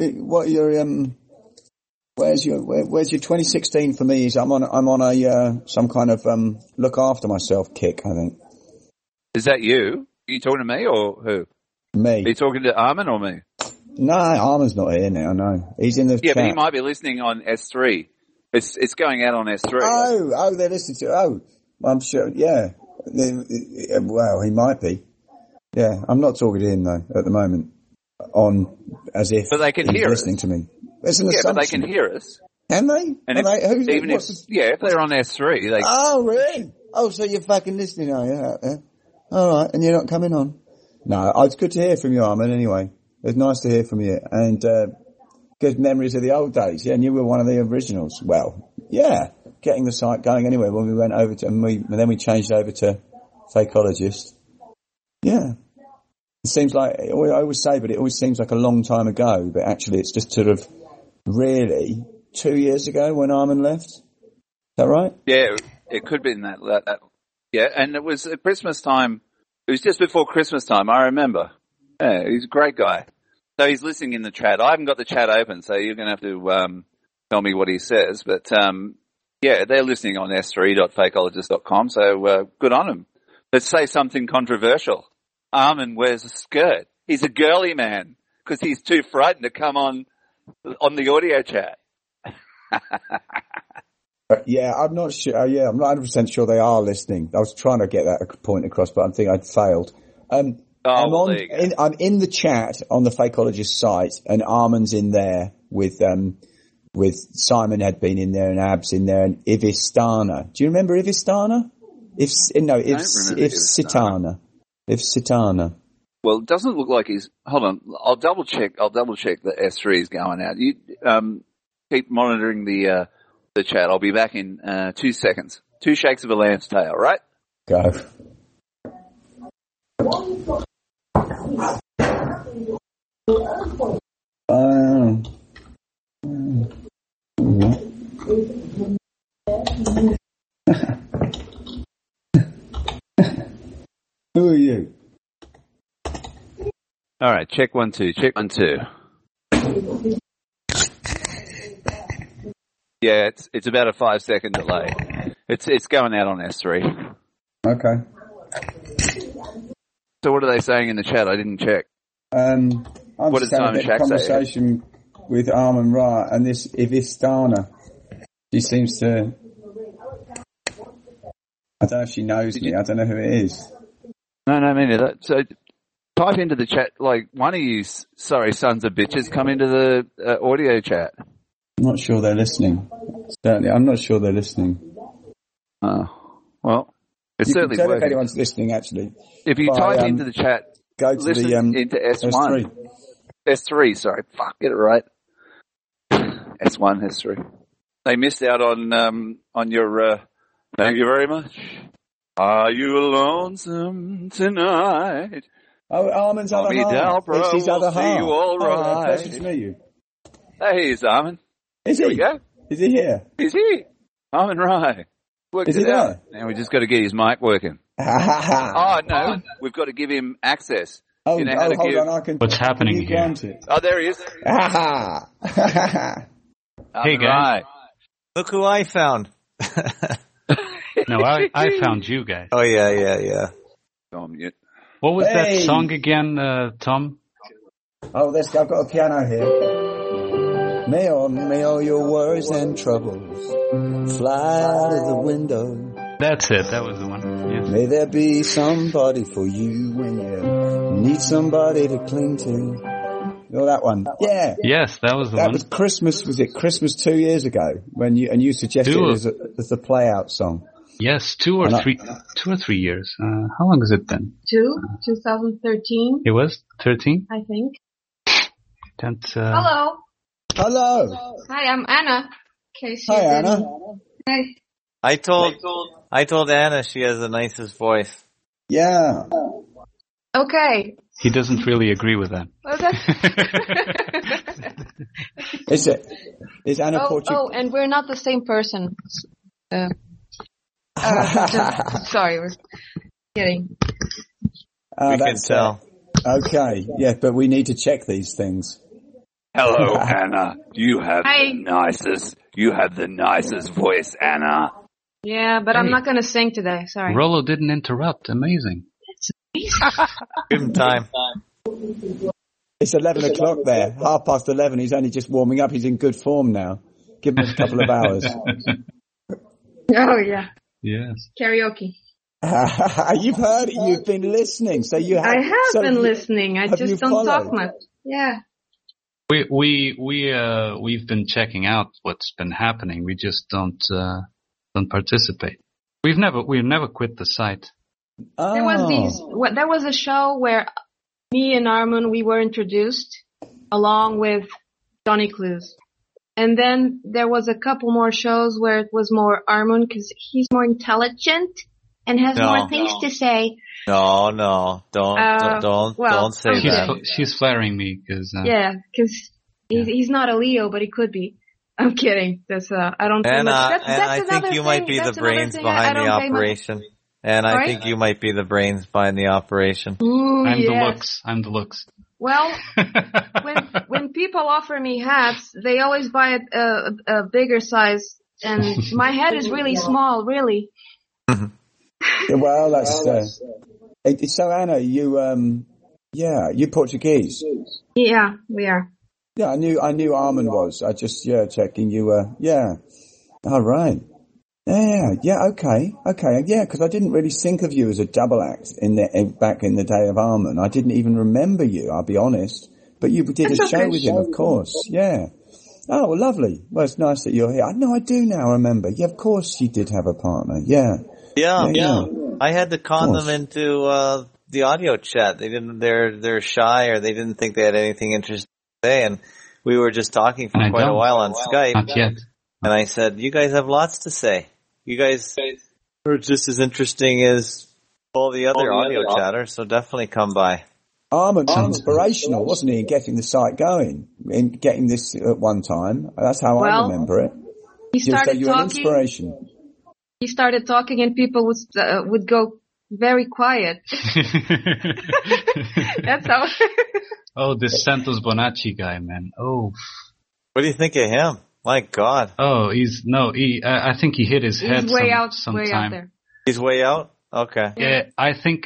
your 2016 for me? Is I'm on a some kind of look after myself kick, I think. Is that you? Are you talking to me or who? Me. Are you talking to Armin or me? No, Armin's not here now, no. He's in the chat. But he might be listening on S3. It's going out on S3. Oh, they're listening to I'm sure, yeah. Well, he might be. Yeah, I'm not talking to him though, at the moment. As if but they can hear listening us. To me. It's an assumption. But they can hear us. Can they? And if they're on S3, they. Oh, really? Oh, so you're fucking listening, are you? Yeah. All right, and you're not coming on? No, it's good to hear from you, Armin. Anyway, it's nice to hear from you, and good memories of the old days. Yeah, and you were one of the originals. Well, yeah, getting the site going anyway. When we went over to, and then we changed over to Fakeologist. Yeah. It seems like, I always say, but it always seems like a long time ago, but actually it's just sort of really 2 years ago when Armin left. Is that right? Yeah, it could be in that. Yeah, and it was at Christmas time. It was just before Christmas time, I remember. Yeah, he's a great guy. So he's listening in the chat. I haven't got the chat open, so you're going to have to tell me what he says. But, yeah, they're listening on s3.fakeologist.com, so good on them. Let's say something controversial. Armin wears a skirt. He's a girly man because he's too frightened to come on the audio chat. Yeah, I'm not sure. I'm not 100% sure they are listening. I was trying to get that point across, but I think I'd failed. I'm in the chat on the Fakeologist site, and Armin's in there with Simon had been in there and Abs in there and Ivistana. Do you remember Ivistana? Ivistana. Well, it doesn't look like he's. Hold on, I'll double check that S3 is going out. You keep monitoring the chat. I'll be back in 2 seconds. 2 shakes of a lamb's tail, right? Go. Who are you? All right, check 1 2. Check 1 2. Yeah, it's about a 5-second delay. It's going out on S3. Okay. So what are they saying in the chat? I didn't check. What did Simon Shack say? Conversation with Armin Ra and this Ivistana. She seems to. I don't know if she knows me. I don't know who it is. No, me neither. So type into the chat, like, one of you, sorry, sons of bitches, come into the audio chat. I'm not sure they're listening. Certainly, I'm not sure they're listening. Oh, well, it's certainly working. If anyone's listening, actually. If you type into the chat, go to the into S1. S3, sorry. Fuck, get it right. S1, S3. They missed out on your, thank you very much. Are you lonesome tonight? Oh, Armin's other half. It's his other half. You all right. Pleasure to meet you. Hey, here's Armin. Is he? Here we go. Is he here? He's here. Armin Rai. Is he there? Now we just got to get his mic working. Oh, no. We've got to give him access. Oh, hold on. What's happening here? Oh, there he is. Hey, guys. Look who I found. No, I found you guys. Oh, yeah. Go on mute. What was that song again, Tom? Oh, I've got a piano here. May all your worries and troubles fly out of the window. That's it. That was the one. Yes. May there be somebody for you when you need somebody to cling to. You know that one? Yeah. Yes, that was the one. That was Christmas. Was it Christmas 2 years ago when you suggested it as the play out song? Yes, 2 or 3 years. How long has it been? 2013. It was 13, I think. Hello. Hi, I'm Anna. Hi, Anna. Hi. I told Anna she has the nicest voice. Yeah. Okay. He doesn't really agree with that. Is Anna Portuguese? Oh, and we're not the same person. Sorry, we're kidding. We can tell. Okay, yeah, but we need to check these things. Hello, Anna. You have the nicest voice, Anna. Yeah, but I'm not going to sing today. Sorry. Rollo didn't interrupt. Amazing. Give him time. It's 11 o'clock there. 11:30. He's only just warming up. He's in good form now. Give him a couple of hours. Oh, yeah. Yes. Karaoke. You've heard it. You've been listening. So you have. I have been listening. I just don't talk much. Yeah. We've been checking out what's been happening. We just don't participate. We've never quit the site. Oh. There was a show where me and Armin, we were introduced along with Johnny Clues. And then there was a couple more shows where it was more Armin because he's more intelligent and has more things to say. No, don't say that. She's flattering me because because he's not a Leo, but he could be. I'm kidding. That's I don't. And that's I think you might be the brains behind the operation. And I think you might be the brains behind the operation. Ooh, I'm the looks. Well, when people offer me hats, they always buy a bigger size, and my head is really small, really. Well, that's so. Anna, you Portuguese? Yeah, we are. Yeah, I knew Armin was. I just checking you were. Yeah. All right. Yeah, okay, yeah, because I didn't really think of you as a double act back in the day of Armin. I didn't even remember you, I'll be honest. But you did a show with him, of course, yeah. Oh, well, lovely. Well, it's nice that you're here. No, I do now remember. Yeah, of course you did have a partner, yeah. Yeah. I had to con them into the audio chat. They're shy or they didn't think they had anything interesting to say, and we were just talking for quite a while on Skype. Not yet. And I said, you guys have lots to say. You guys are just as interesting as all the other audio chatters, so definitely come by. Armin was inspirational, wasn't he, in getting the site going, in getting this at one time. That's how I remember it. He started talking. An inspiration. He started talking and people would go very quiet. That's how. Oh, this Santos Bonacci guy, man. Oh. What do you think of him? My God. Oh, I think he hit his head way out there. He's way out? Okay. Yeah, I think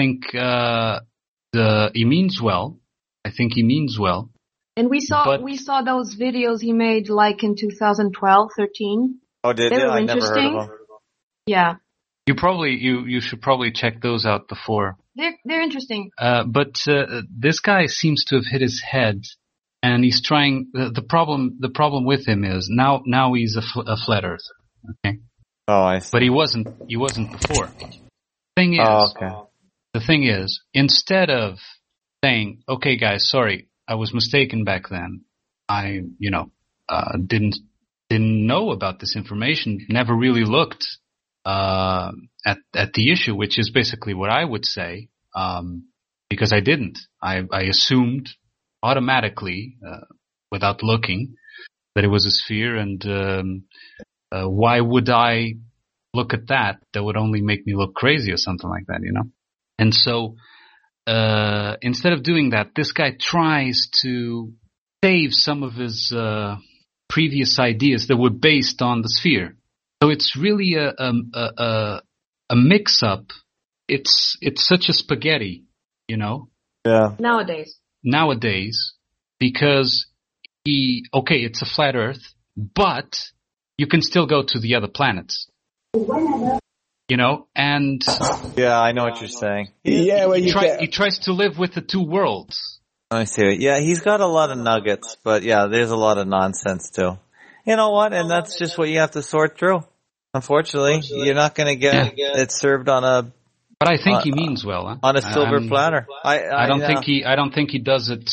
he means well. I think he means well. And we saw those videos he made like in 2012, 13. Oh, did you? I never heard of them. Yeah. You should probably check those out before. They're interesting. But this guy seems to have hit his head. And he's trying. The problem with him is now he's a flat earther. Okay. Oh, I see. But he wasn't before. The thing is, instead of saying, "Okay, guys, sorry, I was mistaken back then. I, didn't know about this information. Never really looked at the issue," which is basically what I would say, because I didn't. I assumed automatically, without looking, that it was a sphere, and why would I look at that? That would only make me look crazy or something like that, And so, instead of doing that, this guy tries to save some of his previous ideas that were based on the sphere. So it's really a mix-up. It's such a spaghetti, Yeah. Nowadays. nowadays because it's a flat Earth, but you can still go to the other planets. You know, and yeah, I know what you're saying. He tries to live with the two worlds. I see it. Yeah, he's got a lot of nuggets, but yeah, there's a lot of nonsense too. You know what? And that's just what you have to sort through. Unfortunately, you're not going to get it served on a. But I think he means well. Huh? On a silver platter. I don't think he does it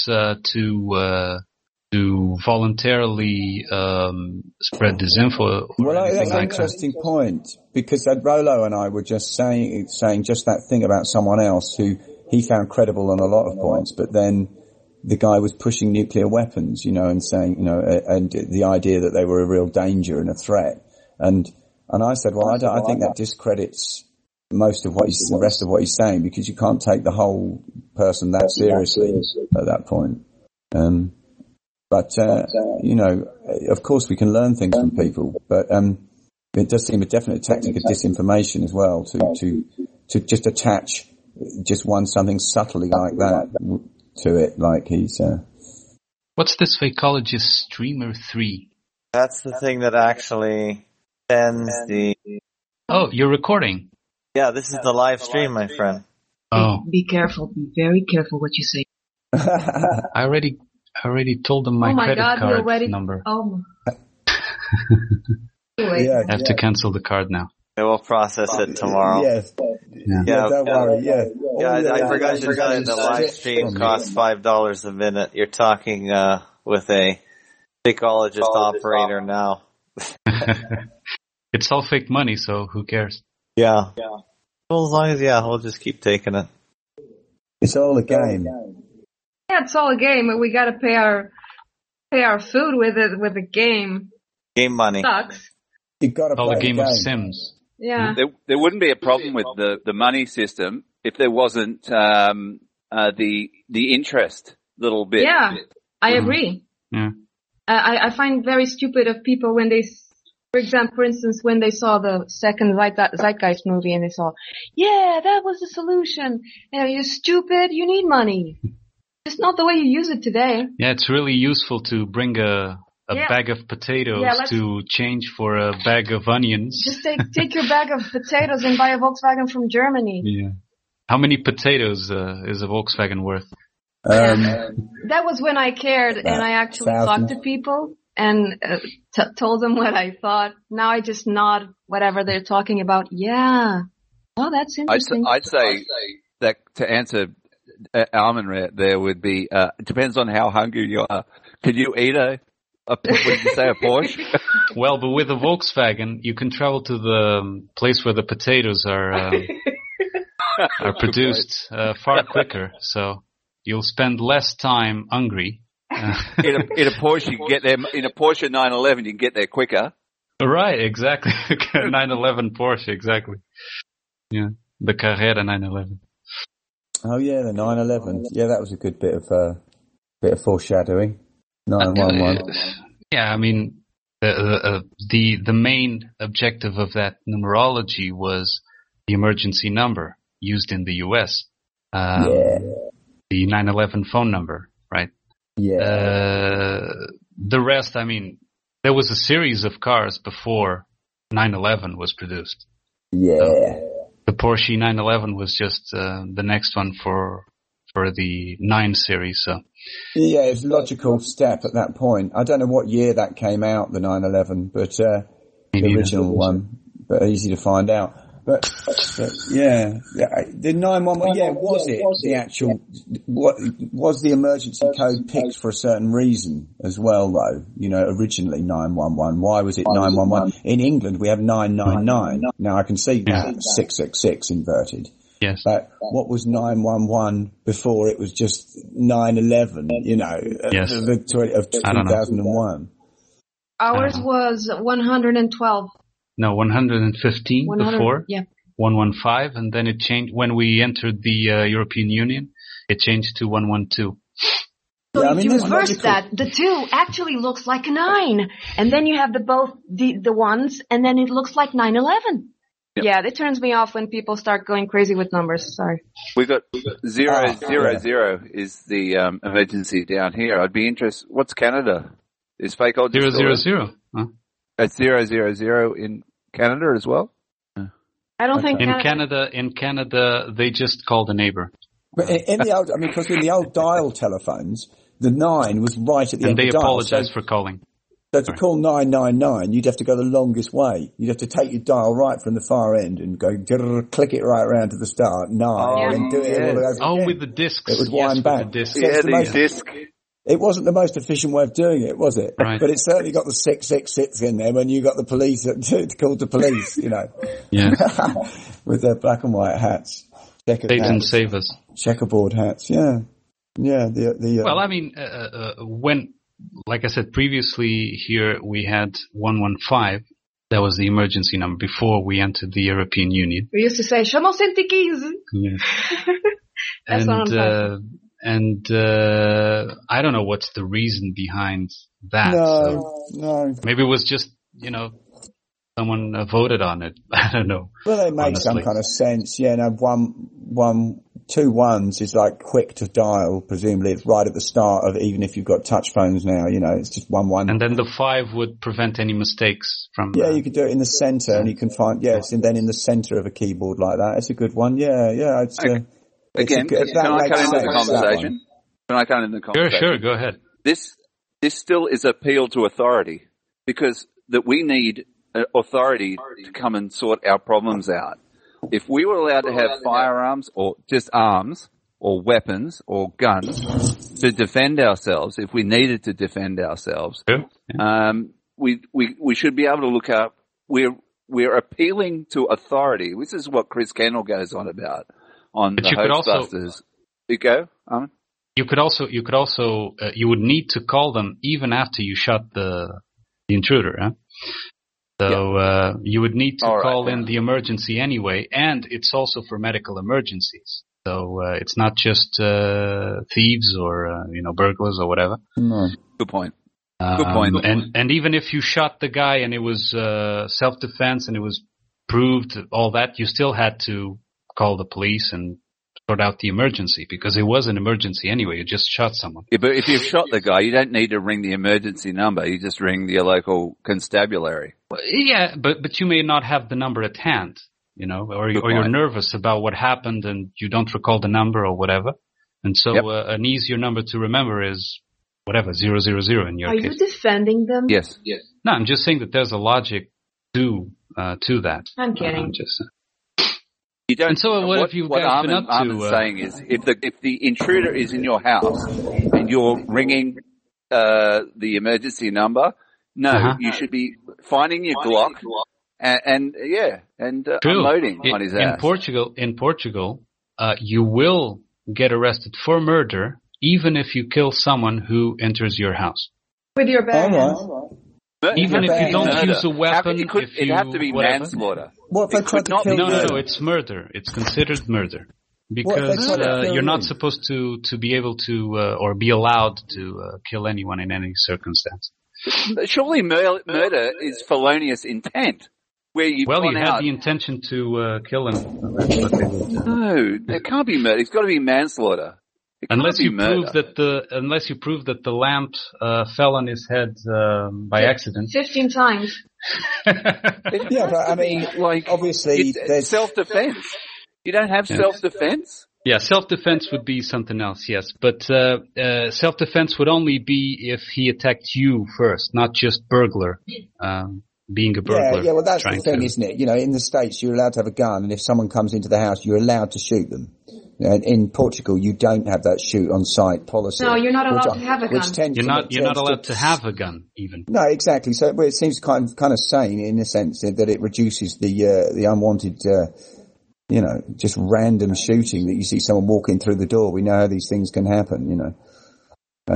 to voluntarily spread disinfo. That's an interesting point, because Rolo and I were just saying just that thing about someone else who he found credible on a lot of points, but then the guy was pushing nuclear weapons, you know, and saying, you know, and the idea that they were a real danger and a threat. And I said, well, I think that discredits most of the rest of what he's saying, because you can't take the whole person that seriously at that point. But you know, of course we can learn things from people, but it does seem a definite tactic of disinformation as well to just attach just something subtly like that to it, like he's. What's this Fakeologist Streamer 3? That's the thing that actually sends the. Oh, you're recording. Yeah, this is the live stream, my friend. Oh, be careful. Be very careful what you say. I already told them my credit card number. Oh. I have to cancel the card now. They will process it tomorrow. Yes. Yeah, don't worry. Yeah. I forgot to tell you the live stream costs $5 a minute. You're talking with a Fakeologist operator now. It's all fake money, so who cares? Yeah. Well, as long as we'll just keep taking it. It's all a game. Yeah, it's all a game, but we gotta pay our food with the game. Game money. Sucks. You gotta play the game of Sims. Yeah. There wouldn't be a problem with the money system if there wasn't the interest little bit. Yeah, I agree. Yeah. I find very stupid of people when they, for instance, when they saw the second Zeitgeist movie and they saw, yeah, that was the solution. You know, you're stupid. You need money. It's not the way you use it today. Yeah, it's really useful to bring a bag of potatoes to change for a bag of onions. Just take your bag of potatoes and buy a Volkswagen from Germany. Yeah. How many potatoes is a Volkswagen worth? That was when I cared and I actually talked to people and told them what I thought. Now I just nod whatever they're talking about. Yeah. Oh, that's interesting. I'd say that to answer Armin there would be, it depends on how hungry you are. Can you eat a Porsche? Well, but with a Volkswagen, you can travel to the place where the potatoes are produced far quicker, so you'll spend less time hungry. In a Porsche, you can get there. In a Porsche 911, you can get there quicker. Right, exactly. 911 Porsche, exactly. Yeah, the Carrera 911. Oh yeah, the 911. Yeah, that was a good bit of foreshadowing. 911. Yeah, I mean, the main objective of that numerology was the emergency number used in the U.S. The 911 phone number, right? Yeah. The rest, I mean, there was a series of cars before 911 was produced. Yeah. So the Porsche 911 was just the next one for the 9 series. So yeah, it's a logical step at that point. I don't know what year that came out, the 911, but the original one, but easy to find out. But yeah, the 911. Yeah, was it the actual? What was the emergency code picked for a certain reason as well, though? You know, originally 911. Why was it 911? In England, we have 999. Now I can see that 666 inverted. Yes. But what was 911 before it was just 911? You know, yes. of 2001. Ours was 112. No, 115 before. Yeah. 115, and then it changed when we entered the European Union. It changed to 112. So if you reverse that, the 2 actually looks like a 9, and then you have the ones, and then it looks like 911. Yep. Yeah, it turns me off when people start going crazy with numbers. Sorry. We got 000 is the emergency down here. I'd be interested. What's Canada? Is fakeologist 000? Huh? That's 000 in Canada as well. I don't think in Canada they just called a neighbor. But in the old, because in the old dial telephones, the 9 was right at the end of the dial. And they apologized for calling. So to call 999, you'd have to go the longest way. You'd have to take your dial right from the far end and go click it right around to the start, 9, and do it all over again. With the discs. It would wind back. The discs. The disc. It wasn't the most efficient way of doing it, was it? Right. But it certainly got the 666 in there when you got the police called the police, Yeah. with their black and white hats. They didn't save us. Checkerboard hats, yeah. Yeah, well, I mean, when, like I said previously, here we had 115. That was the emergency number before we entered the European Union. We used to say, "Chama 115." Yeah. That's what I'm saying. And I don't know what's the reason behind that. No. Maybe it was just, someone voted on it. I don't know. Well, they make some kind of sense. Yeah, no, 2 1s is like quick to dial. Presumably it's right at the start of, even if you've got touch phones now, it's just 1 And then the 5 would prevent any mistakes from... Yeah, you could do it in the center and you can find, and then in the center of a keyboard like that. It's a good one. Yeah. It's, Again, can I come into the conversation? Can I come into the conversation? Sure, go ahead. This still is appeal to authority, because that we need authority to come and sort our problems out. If we were allowed to have firearms or just arms or weapons or guns to defend ourselves, if we needed to defend ourselves, we should be able to look up. We're appealing to authority. This is what Chris Kendall goes on about on the Hostbusters. You go, Armin? You would need to call them even after you shot the intruder, huh? So you would need to call in the emergency anyway, and it's also for medical emergencies. So it's not just thieves or burglars or whatever. No. Good point. Good point. And even if you shot the guy and it was self-defense and it was proved all that, you still had to call the police and sort out the emergency, because it was an emergency anyway. You just shot someone. Yeah, but if you've shot the guy, you don't need to ring the emergency number. You just ring your local constabulary. Yeah, but you may not have the number at hand, or you're nervous about what happened and you don't recall the number or whatever. And so an easier number to remember is whatever, 000 in your case. Are you defending them? Yes. No, I'm just saying that there's a logic to that. I'm kidding. You don't. And so what have you guys been up to? What Armin's saying is, if the intruder is in your house and you're ringing the emergency number, you should be finding your Glock and unloading on his ass. In Portugal, you will get arrested for murder even if you kill someone who enters your house. With your bare hands. Even if you don't use a weapon, it'd have to be manslaughter. What if they tried to kill you? No, it's murder. It's considered murder. Because you're not supposed to be able to or be allowed to kill anyone in any circumstance. Surely murder is felonious intent. Where you had the intention to kill him. No, it can't be murder. It's got to be manslaughter. Unless you prove that the lamp fell on his head by accident 15 times. Yeah, but I mean, obviously, there's self-defense. You don't have self-defense. Yeah, self-defense would be something else. Yes, but self-defense would only be if he attacked you first, not just burglar. Being a burglar. Yeah. Well, that's the thing, isn't it? In the States, you're allowed to have a gun, and if someone comes into the house, you're allowed to shoot them. In Portugal, you don't have that shoot-on-sight policy. No, you're not allowed to have a gun. You're not allowed to have a gun, even. No, exactly. So it seems kind of sane in the sense that it reduces the unwanted, just random shooting that you see someone walking through the door. We know how these things can happen, but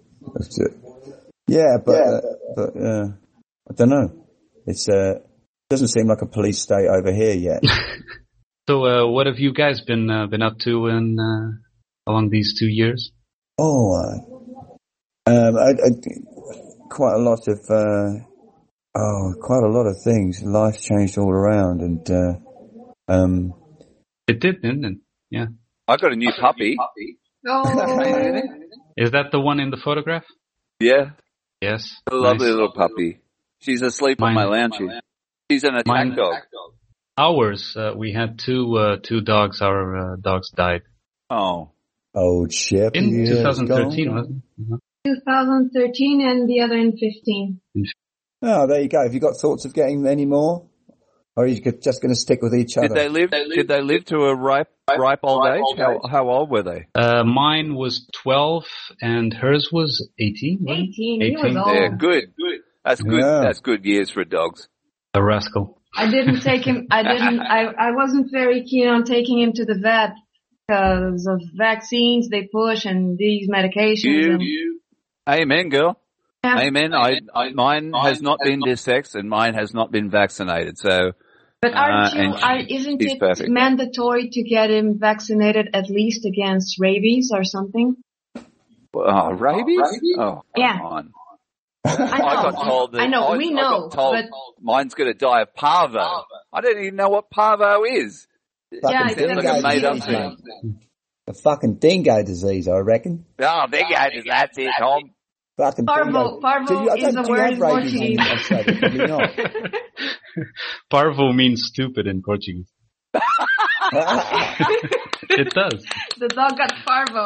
I don't know. It doesn't seem like a police state over here yet. So, what have you guys been up to along these 2 years? I quite a lot of things. Life's changed all around, and It did, didn't it? Yeah. I got a new puppy. Oh. Is that the one in the photograph? Yeah. Yes. A lovely little puppy. She's asleep on my lounge here. She's an attack dog. Ours, we had two dogs. Our dogs died. Oh. Old ship. In 2013, wasn't it? 2013 and the other in 15. Oh, there you go. Have you got thoughts of getting any more? Or are you just going to stick with each other? Did they live to a ripe old age? How old were they? Mine was 12 and hers was 18. 18. He was old. Yeah, good. That's good. Yeah. That's good years for dogs. A rascal. I didn't take him. I wasn't very keen on taking him to the vet because of vaccines they push and these medications. Amen, girl. Yeah. Amen. Mine has not been dissexed and mine has not been vaccinated. So. But isn't it perfect. mandatory to get him vaccinated at least against rabies or something? Oh, rabies? Oh, yeah. Come on. I got told that. I know, we know. But mine's going to die of parvo. I don't even know what parvo is. Yeah, it sounds like a made-up thing. The fucking dingo disease, I reckon. Oh, dingo disease, that's it, Tom. Fucking parvo is a word in Portuguese. Probably not. Parvo means stupid in Portuguese. It does. The dog got parvo.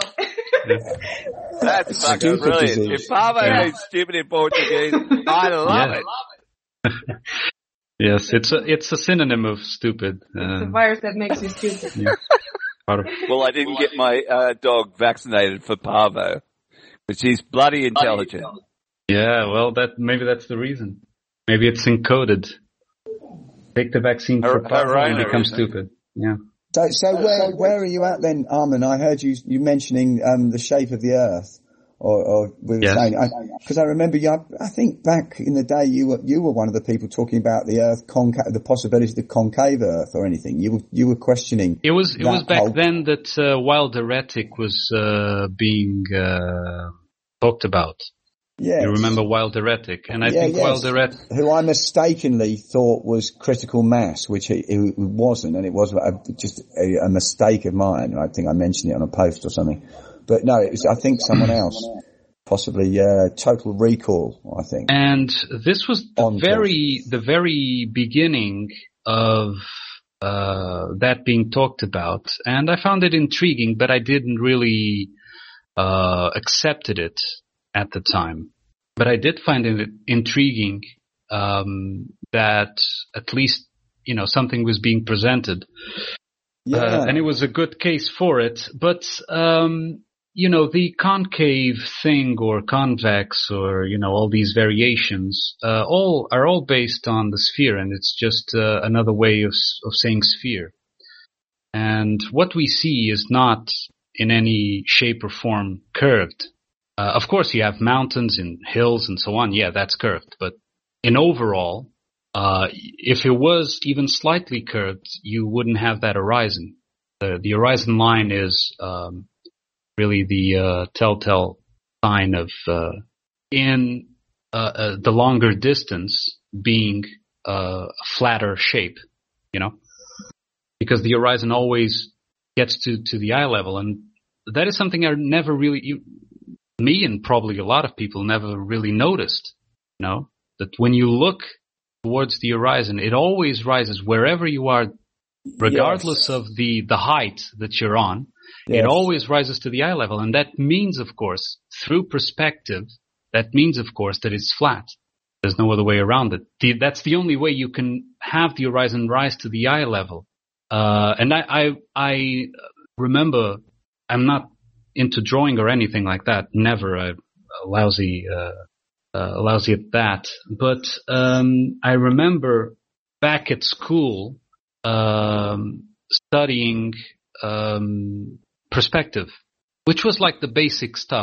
That's fucking brilliant. Disease. If parvo means stupid in Portuguese, I love it. Yes, it's a synonym of stupid. It's a virus that makes you stupid. Yeah. Well, I didn't get my dog vaccinated for parvo, but she's bloody intelligent. Yeah, well, maybe that's the reason. Maybe it's encoded. Take the vaccine for parvo and become stupid. Yeah. So where are you at then, Armin? I heard you mentioning the shape of the Earth, or we were saying, because I remember I think back in the day you were one of the people talking about the Earth the possibility of the concave Earth or anything. You were questioning. It was back then that Wild Heretic was being talked about. Yeah, you remember Wild Heretic, and I think Wild Heretic, who I mistakenly thought was critical mass, which it wasn't, and it was just a mistake of mine. I think I mentioned it on a post or something, but no, it was I think someone else, possibly Total Recall, I think. And this was the very beginning of that being talked about, and I found it intriguing, but I didn't really accepted it at the time. But I did find it intriguing that at least, something was being presented. Yeah. And it was a good case for it. But, the concave thing or convex or, all these variations, are all based on the sphere, and it's just another way of saying sphere. And what we see is not in any shape or form curved. Of course, you have mountains and hills and so on. Yeah, that's curved. But in overall, if it was even slightly curved, you wouldn't have that horizon. The horizon line is really the telltale sign of in the longer distance being a flatter shape, because the horizon always gets to the eye level. And that is something I never really... me and probably a lot of people never really noticed, that when you look towards the horizon, it always rises wherever you are, regardless of the height that you're on. Yes. It always rises to the eye level. And that means, of course, through perspective, that it's flat. There's no other way around it. That's the only way you can have the horizon rise to the eye level. And I remember, I'm not into drawing or anything like that. Never. I'm lousy at that. But I remember back at school studying perspective, which was like the basic stuff,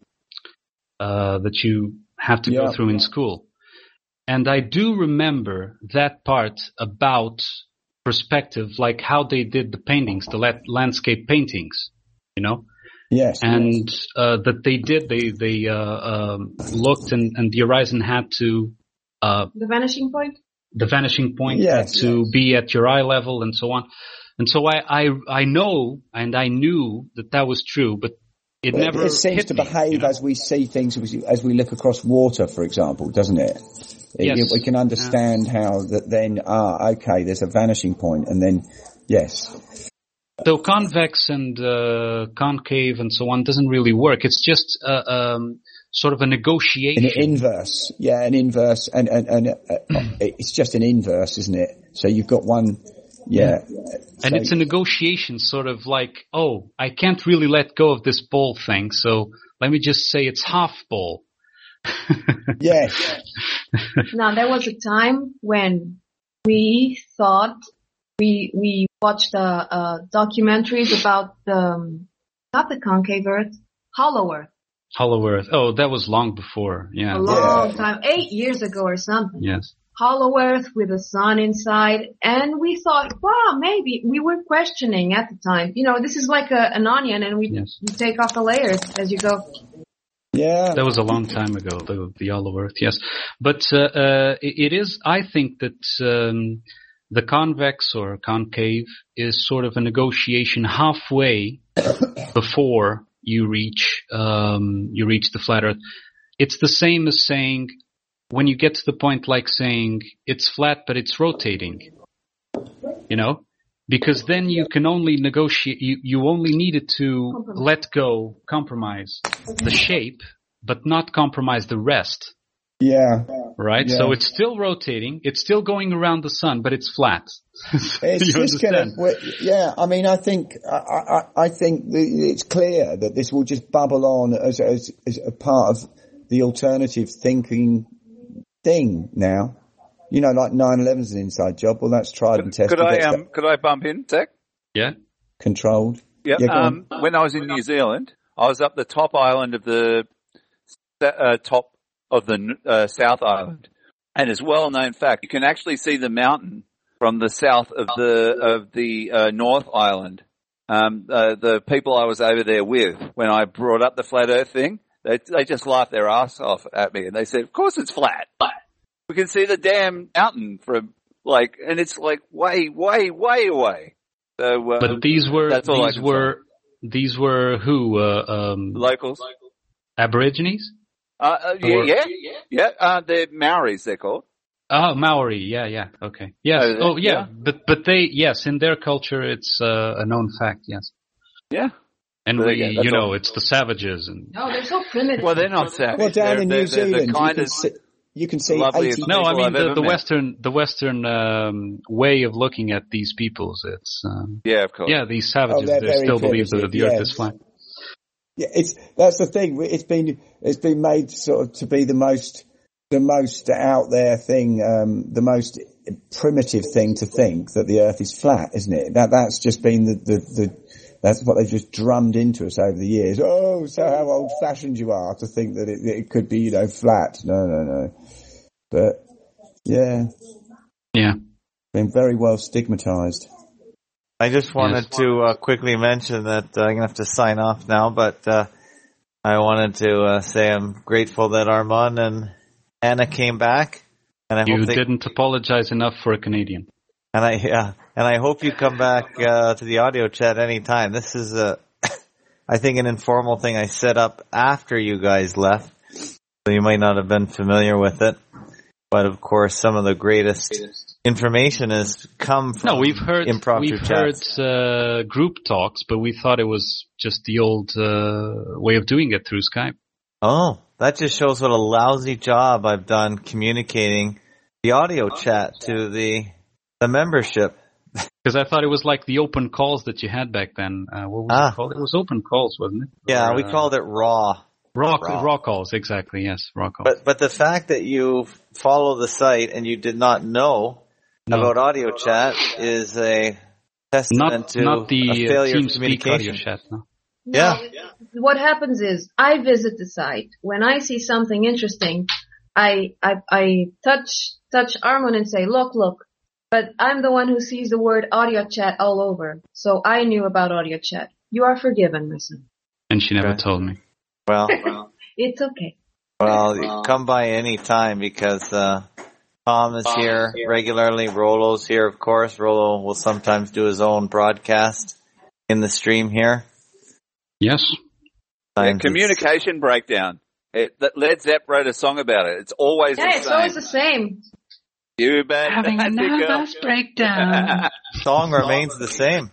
that you have to go through in school. And I do remember that part about perspective, like how they did the paintings, the landscape paintings, Yes. And that they looked and the horizon had to... the vanishing point? The vanishing point had to be at your eye level and so on. And so I know and I knew that was true, but it seems to behave as we see things, as we look across water, for example, doesn't it? Yes. We can understand how that then, okay, there's a vanishing point, and then, yes. So convex and concave and so on doesn't really work. It's just sort of a negotiation. An inverse. Yeah, an inverse. And it's just an inverse, isn't it? So you've got one, yeah. And it's a negotiation, sort of like, I can't really let go of this ball thing, so let me just say it's half ball. Yes. Now, there was a time when we thought we watched documentaries about not the concave Earth, Hollow Earth. Hollow Earth. Oh, that was long before. Yeah. A long time, 8 years ago or something. Yes. Hollow Earth with the sun inside, and we thought, wow, maybe we were questioning at the time. This is like an onion, and we take off the layers as you go. Yeah. That was a long time ago, the Hollow Earth, yes. But it is, I think that the convex or concave is sort of a negotiation halfway before you reach the flat Earth. It's the same as saying, when you get to the point like saying it's flat but it's rotating, because then you can only negotiate, you only needed to compromise the shape, but not compromise the rest. Yeah. Right? Yeah. So it's still rotating, it's still going around the sun, but it's flat. It's just I mean, I think it's clear that this will just bubble on as a part of the alternative thinking thing now. Like 9/11's an inside job. Well, that's tried and tested. Could I bump in, Tech? Yeah. Controlled. Yeah. When I was in New Zealand, I was up the top island of the top of the South Island, and it's well known fact you can actually see the mountain from the south of the North Island. The people I was over there with, when I brought up the flat Earth thing, they just laughed their ass off at me, and they said, "Of course it's flat. We can see the damn mountain from and it's like way, way, way away." So, but these were who? Locals, Aborigines. Yeah. They're Maoris, they're called. Oh, Maori. Yeah. Okay. Yes. Yeah. But they, in their culture, it's a known fact. Yes. Yeah. And it's the savages and. No, they're so primitive. Well, they're not savages. Well, down in New Zealand, you can see 80. No, I mean the Western way of looking at these peoples. It's of course. Yeah, these savages they still believe that the Earth is flat. Yeah, that's the thing. It's been made sort of to be the most out there thing, the most primitive thing to think that the Earth is flat, isn't it? That's just been that's what they've just drummed into us over the years. Oh, so how old fashioned you are to think that it could be, flat. No. But yeah. Been very well stigmatized. I just wanted to quickly mention that I'm going to have to sign off now, but I wanted to say I'm grateful that Armand and Anna came back. And I hope didn't apologize enough for a Canadian. And I hope you come back to the audio chat anytime. This is I think an informal thing I set up after you guys left, so you might not have been familiar with it. But of course, some of the greatest information has come from impromptu chats. We've heard group talks, but we thought it was just the old way of doing it through Skype. Oh, that just shows what a lousy job I've done communicating the audio chat to the membership. Because I thought it was like the open calls that you had back then. What was it called? It was open calls, wasn't it? Yeah, we called it raw. Raw calls, exactly, yes, raw calls. But the fact that you follow the site and you did not know about audio chat is a testament to not the a failure of Audio communication. chat, no. No, what happens is I visit the site. When I see something interesting, I touch Armand and say, look. But I'm the one who sees the word audio chat all over. So I knew about audio chat. You are forgiven, my son. And she never told me. Well, it's okay. Well, come by any time because Tom is here regularly. Rolo's here, of course. Rolo will sometimes do his own broadcast in the stream here. Yes. Communication breakdown. Led Zepp wrote a song about it. It's always the same. Yeah, it's always the same. You bet. Having a nervous breakdown. Song remains the same.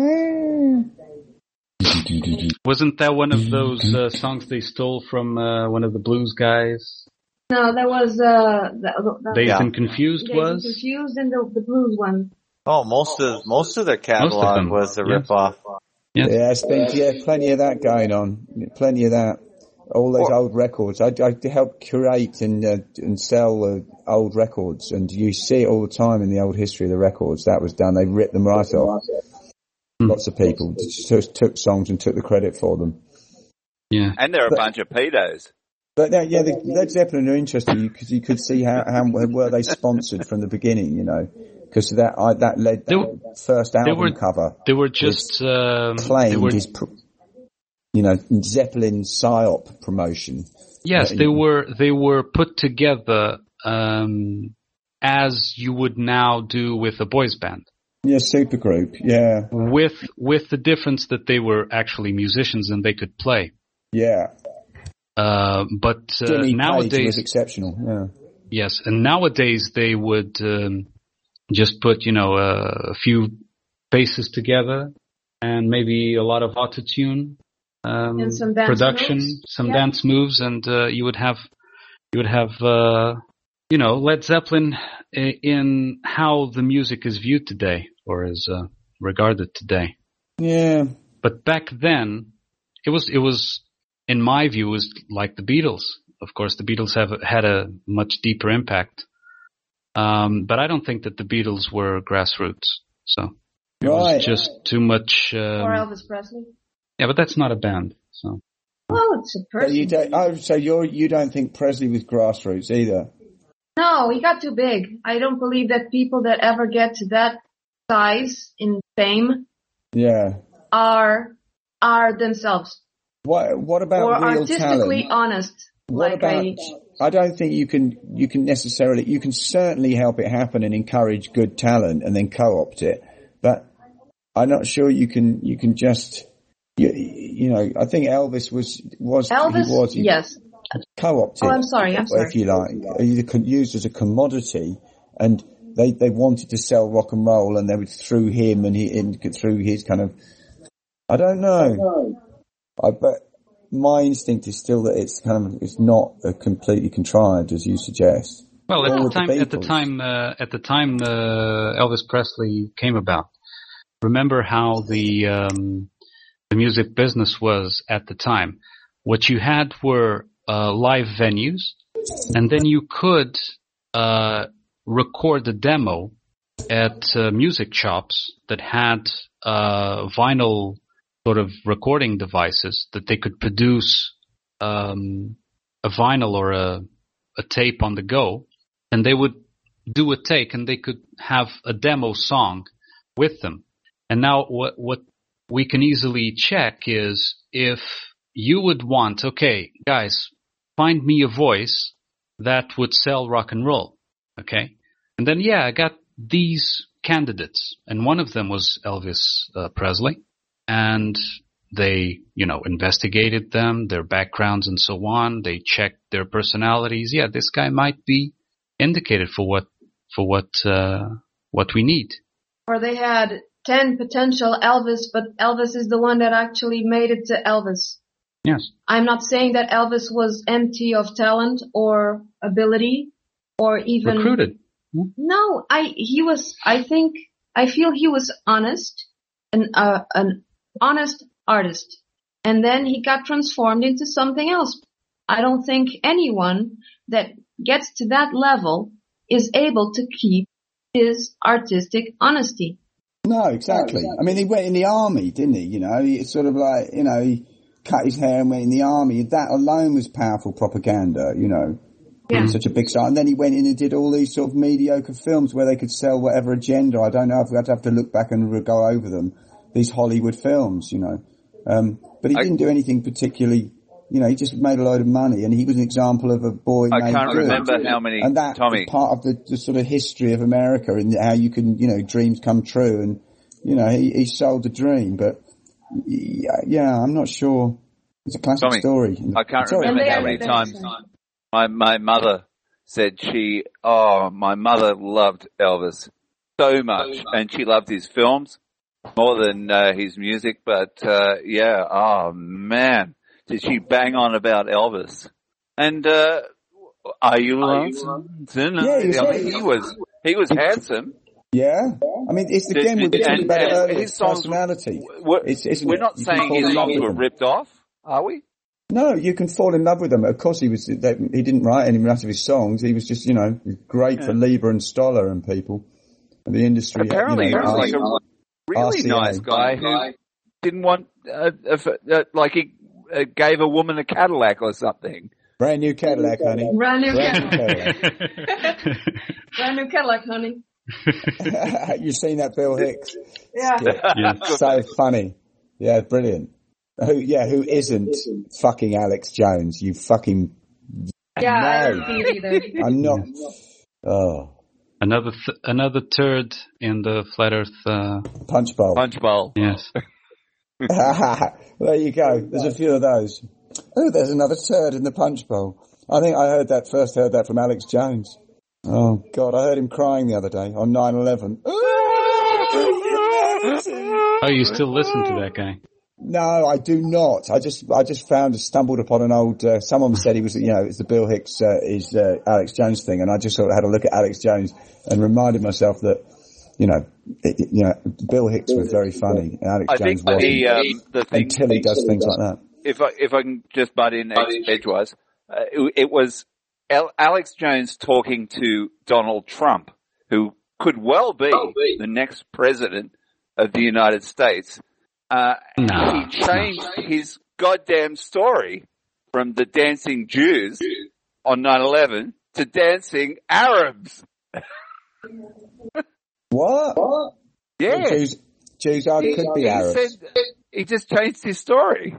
Wasn't that one of those songs they stole from one of the blues guys? No, that was Dazed and Confused Dazed was? and Confused and the blues one. Oh, most of their catalog was a ripoff. Yes. Yeah, it's been plenty of that going on. Plenty of that. All those old records. I help curate and sell old records, and you see it all the time in the old history of the records. That was done. They ripped them right off. Lots of people just took songs and took the credit for them. Yeah, and they're a bunch of pedos. But the Led Zeppelin are interesting because you could see how were they sponsored from the beginning, because that led first album cover. They were just claimed his, Zeppelin psyop promotion. Yes, they were put together as you would now do with a boys band. Yeah, supergroup. Yeah, with the difference that they were actually musicians and they could play. Yeah. But nowadays was exceptional. Yeah. Yes, and nowadays they would just put a few basses together and maybe a lot of autotune, and some dance production, moves. some dance moves, and you would have Led Zeppelin in how the music is viewed today or is regarded today. Yeah. But back then, it was. In my view, was like the Beatles. Of course, the Beatles have had a much deeper impact. But I don't think that the Beatles were grassroots. So it was just too much. Or Elvis Presley. Yeah, but that's not a band. So. Well, it's a person. So you don't think Presley was grassroots either? No, he got too big. I don't believe that people that ever get to that size in fame, are themselves. What about or real artistically talent? honest? I don't think you can certainly help it happen and encourage good talent and then co-opt it, but I'm not sure you can just I think Elvis was yes, co-opted. Oh, I'm sorry. If you like, used as a commodity, and they wanted to sell rock and roll, and they would through him and through his kind of, I don't know. But my instinct is still that it's not completely contrived as you suggest. Well, at the time Elvis Presley came about, remember how the music business was at the time. What you had were live venues, and then you could record a demo at music shops that had vinyl sort of recording devices that they could produce a vinyl or a tape on the go, and they would do a take and they could have a demo song with them. And now what we can easily check is if you would want, okay, guys, find me a voice that would sell rock and roll, okay? And then, I got these candidates, and one of them was Elvis Presley. And they, investigated them, their backgrounds and so on. They checked their personalities. Yeah, this guy might be indicated for what we need. Or they had 10 potential Elvis, but Elvis is the one that actually made it to Elvis. Yes. I'm not saying that Elvis was empty of talent or ability or even recruited. No, I feel he was honest and an honest artist, and then he got transformed into something else. I don't think anyone that gets to that level is able to keep his artistic honesty. No, exactly. I mean, he went in the army, didn't he? It's sort of like, he cut his hair and went in the army. That alone was powerful propaganda, Yeah. Such a big star. And then he went in and did all these sort of mediocre films where they could sell whatever agenda. I don't know if I'd have to look back and go over them. These Hollywood films, but he didn't do anything particularly You know, he just made a load of money, and he was an example of a boy. I can't remember how many. And that Tommy, was part of the sort of history of America and how you can, you know, dreams come true. And you know, he sold the dream, but yeah, I'm not sure. It's a classic story. I can't remember how many times my mother said my mother loved Elvis so much, and she loved his films more than his music. But oh man, did she bang on about Elvis? And Are You Lonesome? Yeah, he was handsome. Yeah, I mean, it's again we're talking about earlier, his personality. We're not saying his songs were ripped off, are we? No, you can fall in love with them. Of course, he didn't write any of his songs. He was just, you know, great for Lieber and Stoller and people in the industry. Apparently, he was like a really nice guy who didn't want, like he gave a woman a Cadillac or something. Brand new Cadillac, honey. Brand new Cadillac. Brand new Cadillac, honey. You've seen that, Bill Hicks? Yeah. So funny. Yeah, brilliant. Who isn't fucking Alex Jones? You fucking. Yeah, no. I don't see it either. I'm not. Oh. Another turd in the Flat Earth Punch Bowl. Punch Bowl. Yes. There you go. There's a few of those. Oh, there's another turd in the Punch Bowl. I think I heard that from Alex Jones. Oh God, I heard him crying the other day on 9/11. Oh, you still listen to that guy? No, I do not. I just stumbled upon an old, someone said he was, you know, it's the Bill Hicks, Alex Jones thing, and I just sort of had a look at Alex Jones and reminded myself that, you know, Bill Hicks was very funny, and Alex Jones wasn't, until he does things like that. If I can just butt in edgewise, it was Alex Jones talking to Donald Trump, who could well be the next president of the United States. He changed his goddamn story from the dancing Jews on 9/11 to dancing Arabs. What? Yeah. Well, Jews could be Arabs. He just changed his story.